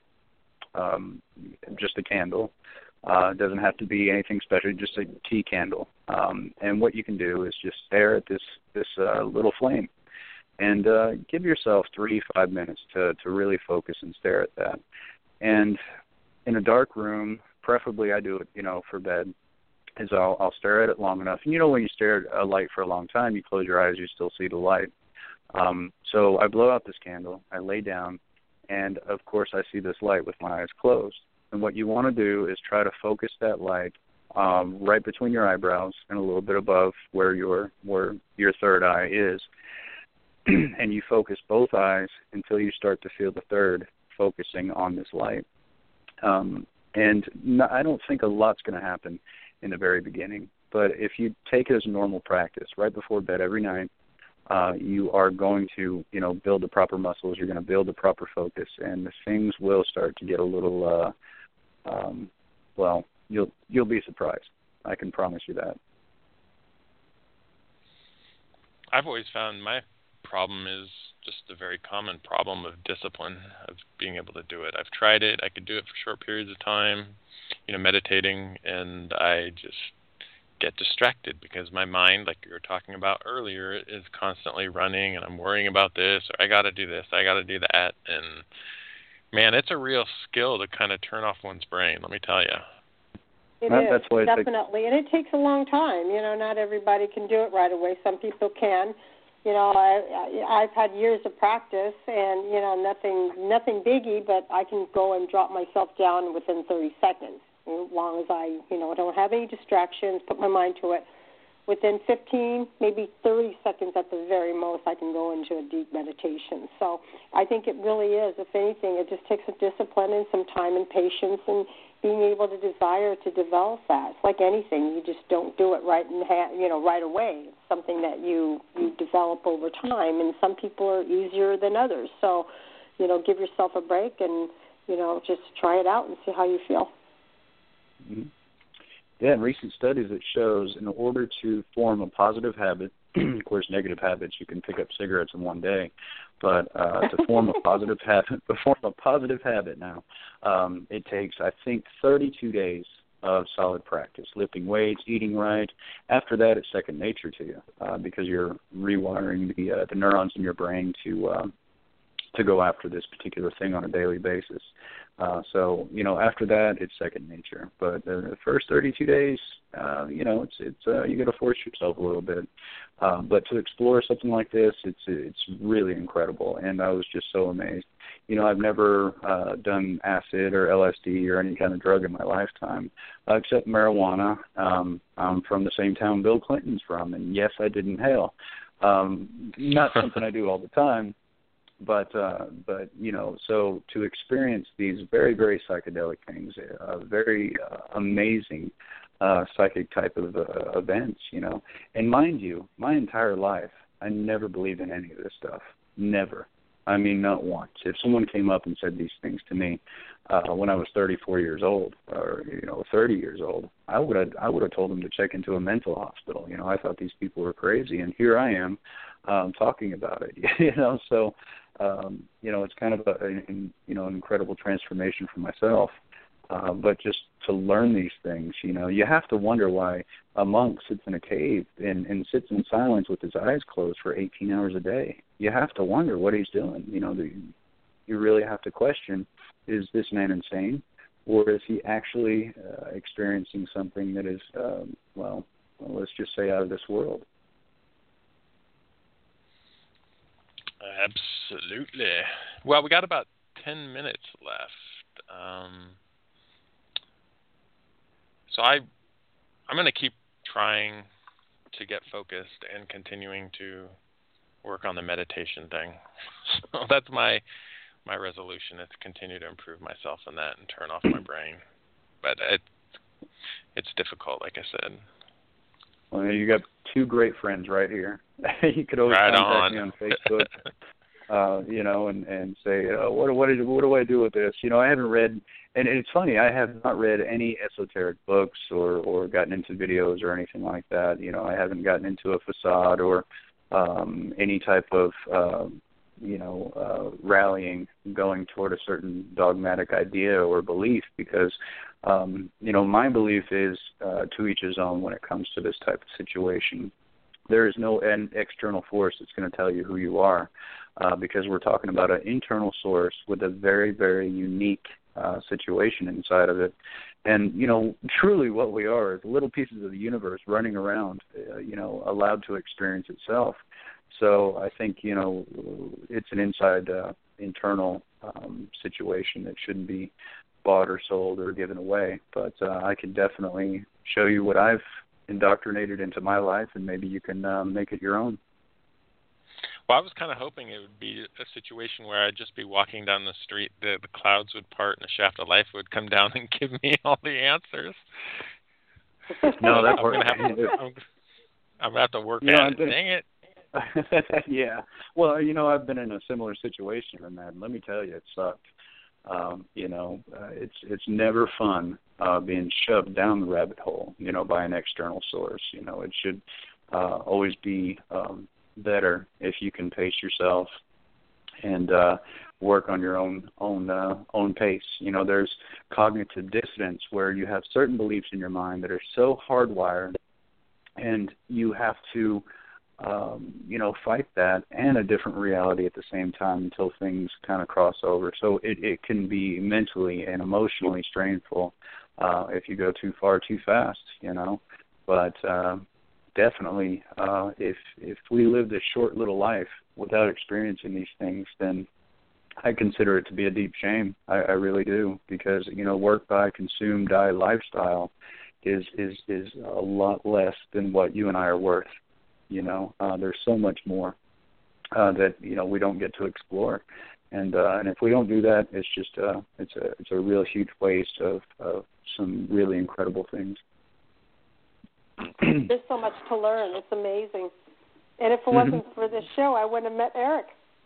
um, just a candle. Uh, it doesn't have to be anything special, just a tea candle. Um, and what you can do is just stare at this this uh, little flame, and uh, give yourself three, five minutes to, to really focus and stare at that. And in a dark room, preferably I do it, you know, for bed, is I'll, I'll stare at it long enough. And you know, when you stare at a light for a long time, you close your eyes, you still see the light. Um, so I blow out this candle, I lay down, and of course I see this light with my eyes closed. And what you want to do is try to focus that light um, right between your eyebrows and a little bit above where your where your third eye is. And you focus both eyes until you start to feel the third focusing on this light. Um, and no, I don't think a lot's going to happen in the very beginning. But if you take it as a normal practice, right before bed every night, Uh, you are going to, you know, build the proper muscles. You're going to build the proper focus, and the things will start to get a little, uh, um, well, you'll you'll be surprised. I can promise you that. I've always found my problem is just a very common problem of discipline, of being able to do it. I've tried it. I could do it for short periods of time, you know, meditating, and I just get distracted because my mind, like you were talking about earlier, is constantly running, and I'm worrying about this, or I got to do this, I got to do that. And man, it's a real skill to kind of turn off one's brain, let me tell you. It That, is, that's why definitely. And it takes a long time. You know, not everybody can do it right away. Some people can. You know, I, I, I've had years of practice, and, you know, nothing nothing biggie, but I can go and drop myself down within thirty seconds. As long as I, you know, don't have any distractions, put my mind to it. Within fifteen, maybe thirty seconds at the very most, I can go into a deep meditation. So I think it really is, if anything, it just takes a discipline and some time and patience and being able to desire to develop that. It's like anything. You just don't do it right in ha- you know, right away. It's something that you, you develop over time, and some people are easier than others. So, you know, give yourself a break and, you know, just try it out and see how you feel. Mm-hmm. Yeah, in recent studies it shows in order to form a positive habit, of course negative habits, you can pick up cigarettes in one day, but uh, to form a positive habit, to form a positive habit now, um, it takes, I think, thirty-two days of solid practice, lifting weights, eating right. After that, it's second nature to you uh, because you're rewiring the uh, the neurons in your brain to uh, to go after this particular thing on a daily basis. Uh, so, you know, after that, it's second nature. But the first thirty-two days, uh, you know, it's it's uh, you got to force yourself a little bit. Uh, but to explore something like this, it's it's really incredible, and I was just so amazed. You know, I've never uh, done acid or L S D or any kind of drug in my lifetime, uh, except marijuana. Um, I'm from the same town Bill Clinton's from, and yes, I did inhale. Um, not something I do all the time. But, uh, but you know, so to experience these very, very psychedelic things, uh, very uh, amazing uh, psychic type of uh, events, you know. And mind you, my entire life, I never believed in any of this stuff. Never. I mean, not once. If someone came up and said these things to me uh, when I was thirty-four years old, or you know, thirty years old, I would have, I would have told them to check into a mental hospital. You know, I thought these people were crazy, and here I am um, talking about it. You know, so. Um, you know, it's kind of a, a you know an incredible transformation for myself. Uh, but just to learn these things, you know, you have to wonder why a monk sits in a cave and, and sits in silence with his eyes closed for eighteen hours a day. You have to wonder what he's doing. You know, the, you really have to question: is this man insane, or is he actually uh, experiencing something that is, um, well, well, let's just say, out of this world? Absolutely. Well, we got about ten minutes left. Um, so I, I'm going to keep trying to get focused and continuing to work on the meditation thing. So that's my my resolution, is to continue to improve myself in that and turn off my brain. But it, it's difficult, like I said. Well, you got two great friends right here. You could always right contact on. me on Facebook, uh, you know, and, and say, oh, what, what, did, what do I do with this? You know, I haven't read, and it's funny, I have not read any esoteric books or, or gotten into videos or anything like that. You know, I haven't gotten into a facade or um, any type of, uh, you know, uh, rallying going toward a certain dogmatic idea or belief because, um, you know, my belief is uh, to each his own when it comes to this type of situation. There is no an external force that's going to tell you who you are uh, because we're talking about an internal source with a very, very unique uh, situation inside of it. And, you know, truly what we are is little pieces of the universe running around, uh, you know, allowed to experience itself. So I think, you know, it's an inside uh, internal um, situation that shouldn't be bought or sold or given away. But uh, I can definitely show you what I've indoctrinated into my life, and maybe you can uh, make it your own. Well, I was kind of hoping it would be a situation where I'd just be walking down the street, the, the clouds would part, and the shaft of life would come down and give me all the answers. No, that's I'm going to have to. I'm, I'm going to have to work you at know, it. been, Dang it. Yeah. Well, you know, I've been in a similar situation in that, and let me tell you, it sucked. Um, you know, uh, it's it's never fun uh, being shoved down the rabbit hole, you know, by an external source. You know, it should uh, always be um, better if you can pace yourself and uh, work on your own own uh, own pace. You know, there's cognitive dissonance where you have certain beliefs in your mind that are so hardwired, and you have to Um, you know, fight that and a different reality at the same time until things kind of cross over. So it, it can be mentally and emotionally strainful uh, if you go too far too fast, you know. But uh, definitely, uh, if if we live this short little life without experiencing these things, then I consider it to be a deep shame. I, I really do, because, you know, work, buy, consume, die lifestyle is is is a lot less than what you and I are worth. You know, uh, there's so much more uh, that, you know, we don't get to explore, and uh, and if we don't do that, it's just uh, it's a it's a real huge waste of, of some really incredible things. There's so much to learn. It's amazing. And if it wasn't mm-hmm. for this show, I wouldn't have met Eric.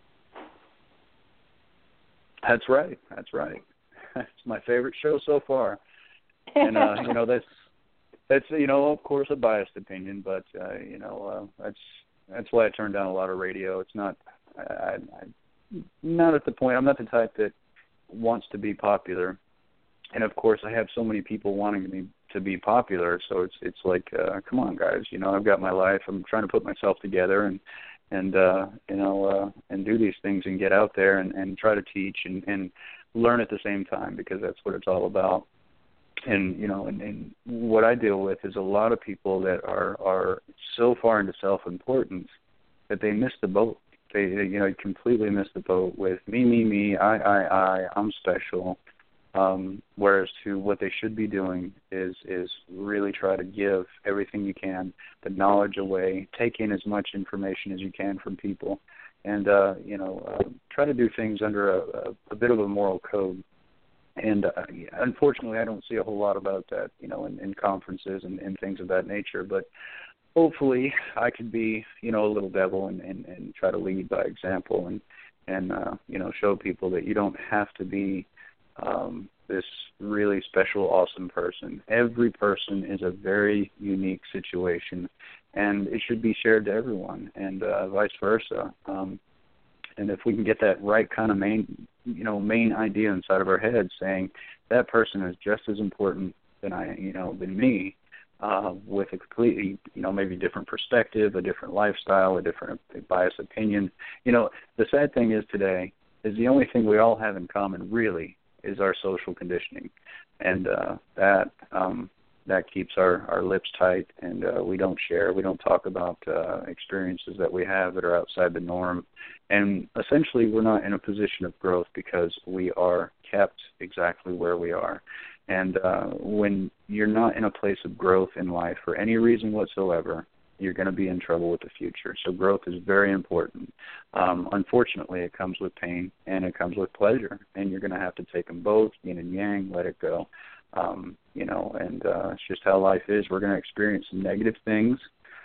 That's right. That's right. It's my favorite show so far, and uh, you know that's. That's, you know, of course, a biased opinion, but, uh, you know, uh, that's that's why I turn down a lot of radio. It's not, I, I, not at the point, I'm not the type that wants to be popular. And, of course, I have so many people wanting me to be popular, so it's it's like, uh, come on, guys, you know, I've got my life. I'm trying to put myself together and, and uh, you know, uh, and do these things and get out there and, and try to teach and, and learn at the same time, because that's what it's all about. And, you know, and, and what I deal with is a lot of people that are, are so far into self-importance that they miss the boat. They, you know, completely miss the boat with me, me, me, I, I, I, I'm special. Um, whereas to what they should be doing is is really try to give everything you can, the knowledge away, take in as much information as you can from people, and, uh, you know, uh, try to do things under a, a, a bit of a moral code. And uh, unfortunately, I don't see a whole lot about that, you know, in, in conferences and, and things of that nature. But hopefully I could be, you know, a little devil and, and, and try to lead by example and, and uh, you know, show people that you don't have to be um, this really special, awesome person. Every person is a very unique situation, and it should be shared to everyone, and uh, vice versa. Um, and if we can get that right kind of main, you know, main idea inside of our heads, saying that person is just as important than I, you know, than me, uh, with a completely, you know, maybe different perspective, a different lifestyle, a different biased opinion. You know, the sad thing is today is the only thing we all have in common, really, is our social conditioning, and uh, that um, that keeps our, our lips tight, and uh, we don't share, we don't talk about uh, experiences that we have that are outside the norm, and essentially we're not in a position of growth because we are kept exactly where we are. And uh, when you're not in a place of growth in life for any reason whatsoever, you're going to be in trouble with the future. So growth is very important. Um, unfortunately, it comes with pain and it comes with pleasure, and you're going to have to take them both, yin and yang, let it go. Um, you know, and uh, it's just how life is. We're going to experience some negative things.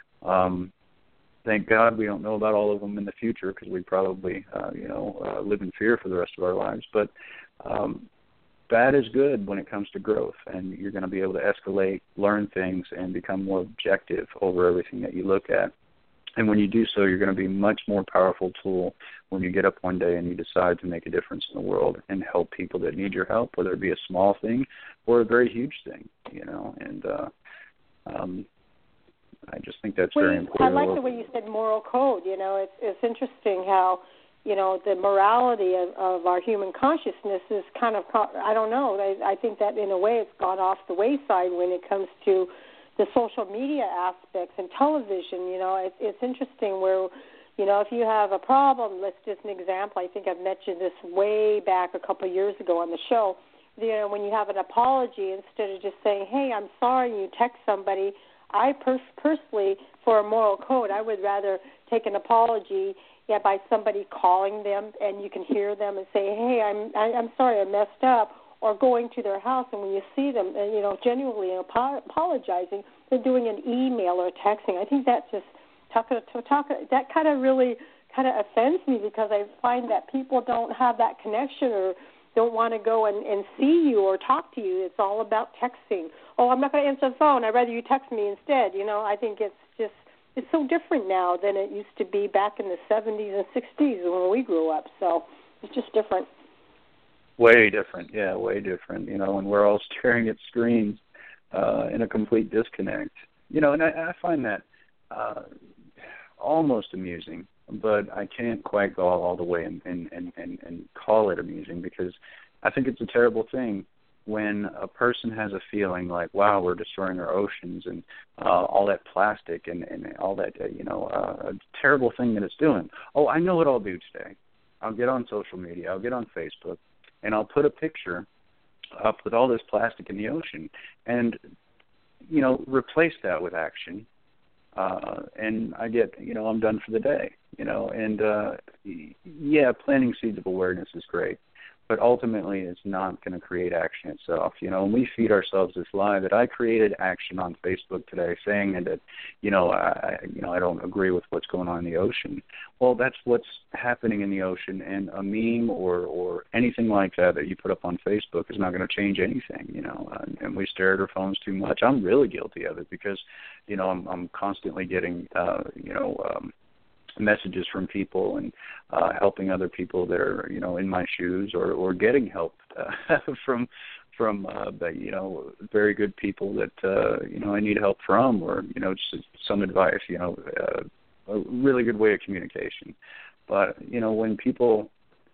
Um, thank God we don't know about all of them in the future, because we probably, uh, you know, uh, live in fear for the rest of our lives. But um, bad is good when it comes to growth, and you're going to be able to escalate, learn things, and become more objective over everything that you look at. And when you do so, you're going to be a much more powerful tool when you get up one day and you decide to make a difference in the world and help people that need your help, whether it be a small thing or a very huge thing, you know. And uh, um, I just think that's well, very you, important. I like the way you said moral code. You know, it's it's interesting how, you know, the morality of, of our human consciousness is kind of, I don't know, I, I think that in a way it's gone off the wayside when it comes to the social media aspects and television. You know, it, it's interesting where, you know, if you have a problem, let's just an example, I think I've mentioned this way back a couple of years ago on the show, you know, when you have an apology, instead of just saying, hey, I'm sorry, you text somebody, I pers- personally, for a moral code, I would rather take an apology yeah, by somebody calling them and you can hear them and say, hey, I'm I, I'm sorry, I messed up, or going to their house and when you see them, and, you know, genuinely apologizing, they're doing an email or texting. I think that just talk, talk, that kind of really kind of offends me, because I find that people don't have that connection or don't want to go and, and see you or talk to you. It's all about texting. Oh, I'm not going to answer the phone. I'd rather you text me instead. You know, I think it's just, it's so different now than it used to be back in the seventies and sixties when we grew up. So it's just different. Way different, yeah, way different. You know, and we're all staring at screens uh, in a complete disconnect. You know, and I, I find that uh, almost amusing, but I can't quite go all the way and, and, and, and, and call it amusing, because I think it's a terrible thing when a person has a feeling like, wow, we're destroying our oceans and uh, all that plastic and, and all that, uh, you know, uh, a terrible thing that it's doing. Oh, I know what I'll do today. I'll get on social media. I'll get on Facebook, and I'll put a picture up with all this plastic in the ocean and, you know, replace that with action. Uh, and I get, you know, I'm done for the day, you know. And, uh, yeah, planting seeds of awareness is great, but ultimately it's not going to create action itself, you know. And we feed ourselves this lie that I created action on Facebook today saying that, you know, I, you know, I don't agree with what's going on in the ocean. Well, that's what's happening in the ocean, and a meme or, or anything like that that you put up on Facebook is not going to change anything, you know. And, and we stare at our phones too much. I'm really guilty of it because, you know, I'm, I'm constantly getting, uh, you know, um, messages from people and uh, helping other people that are, you know, in my shoes, or, or getting help uh, from from uh, the, you know, very good people that uh, you know I need help from, or, you know, just some advice, you know, uh, a really good way of communication. But, you know, when people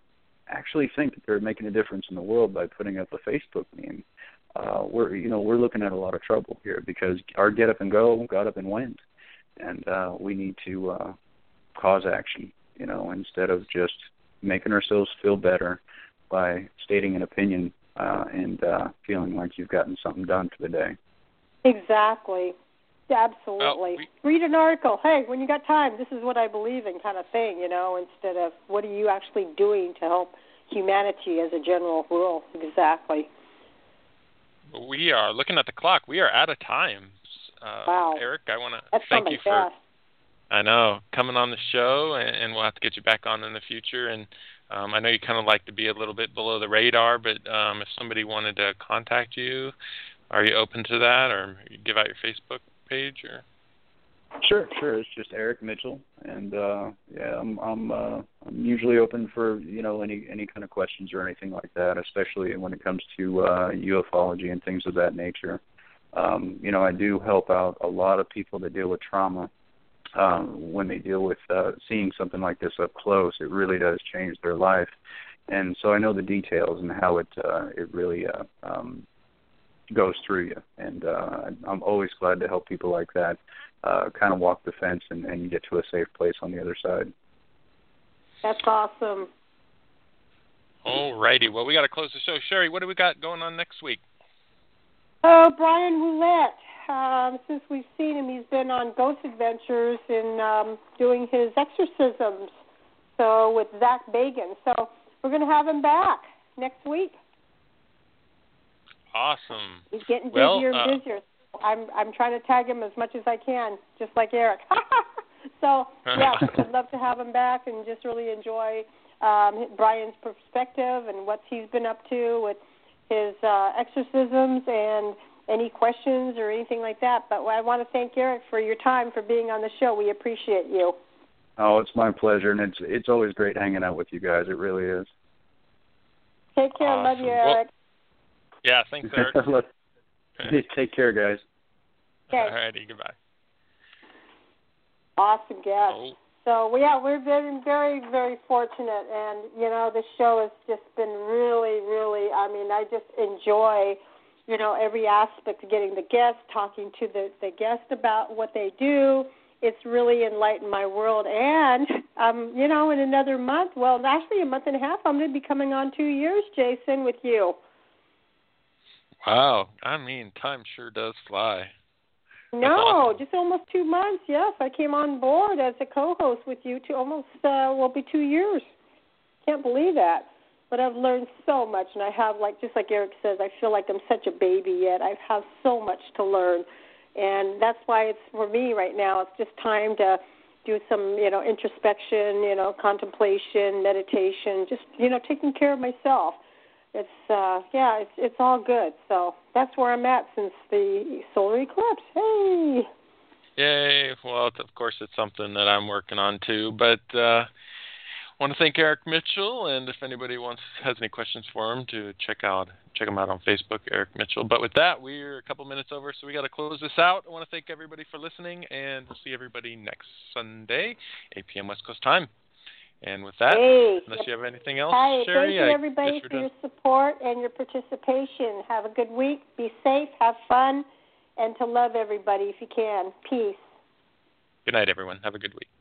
actually think that they're making a difference in the world by putting up a Facebook meme, uh, we're you know we're looking at a lot of trouble here, because our get up and go got up and went, and uh, we need to uh, cause action, you know, instead of just making ourselves feel better by stating an opinion uh, and uh, feeling like you've gotten something done for the day. Exactly. Absolutely. Well, we, Read an article. Hey, when you got time, this is what I believe in, kind of thing, you know, instead of what are you actually doing to help humanity as a general rule. Exactly. we are looking at the clock. We are out of time. Uh, wow. Eric, I want to That's thank you for, fast. I know, coming on the show, and, and we'll have to get you back on in the future. And um, I know you kind of like to be a little bit below the radar, but um, if somebody wanted to contact you, are you open to that, or you give out your Facebook page? Or Sure, sure. It's just Eric Mitchell, and uh, yeah, I'm I'm uh, I'm usually open for you know any any kind of questions or anything like that, especially when it comes to uh, ufology and things of that nature. Um, you know, I do help out a lot of people that deal with trauma. Um, when they deal with uh, seeing something like this up close, it really does change their life, and so I know the details and how it uh, it really uh, um, goes through you, and uh, I'm always glad to help people like that uh, kind of walk the fence and, and get to a safe place on the other side. That's awesome. all righty. Well, we got to close the show. Sherry, what do we got going on next week? Oh, Brian Roulette. Um, since we've seen him, he's been on Ghost Adventures and um, doing his exorcisms. So with Zach Bagan. So we're going to have him back next week. Awesome. He's getting well, busier and uh, busier. I'm I'm trying to tag him as much as I can, just like Eric. So yeah, I'd love to have him back and just really enjoy um, Brian's perspective and what he's been up to with his uh, exorcisms and any questions or anything like that. But I want to thank Eric for your time, for being on the show. We appreciate you. Oh, it's my pleasure, and it's it's always great hanging out with you guys. It really is. Take care. Awesome. Love you, Eric. Well, yeah, thanks, Eric. Take care, guys. Okay. All righty, goodbye. Awesome guest. Oh. So, yeah, we've been very, very fortunate, and, you know, the show has just been really, really, I mean, I just enjoy, you know, every aspect of getting the guests, talking to the, the guest about what they do. It's really enlightened my world, and, um, you know, in another month, well, actually a month and a half, I'm going to be coming on two years, Jason, with you. Wow. I mean, time sure does fly. No, awesome. Just almost two months, yes. I came on board as a co-host with you to almost, uh, will be two years. Can't believe that. But I've learned so much, and I have, like, just like Eric says, I feel like I'm such a baby yet. I have so much to learn. And that's why it's, for me right now, it's just time to do some, you know, introspection, you know, contemplation, meditation, just, you know, taking care of myself. It's, uh, yeah, it's it's all good. So that's where I'm at since the solar eclipse. Hey! Yay. Well, it's, of course, it's something that I'm working on, too. But uh, I want to thank Eric Mitchell, and if anybody wants has any questions for him, to check out check him out on Facebook, Eric Mitchell. But with that, we're a couple minutes over, so we got to close this out. I want to thank everybody for listening, and we'll see everybody next Sunday, eight p.m. West Coast time. And with that, hey, unless you have anything else, hi, Sherry, thank you, I everybody, for done. your support and your participation. Have a good week. Be safe. Have fun. And to love everybody if you can. Peace. Good night, everyone. Have a good week.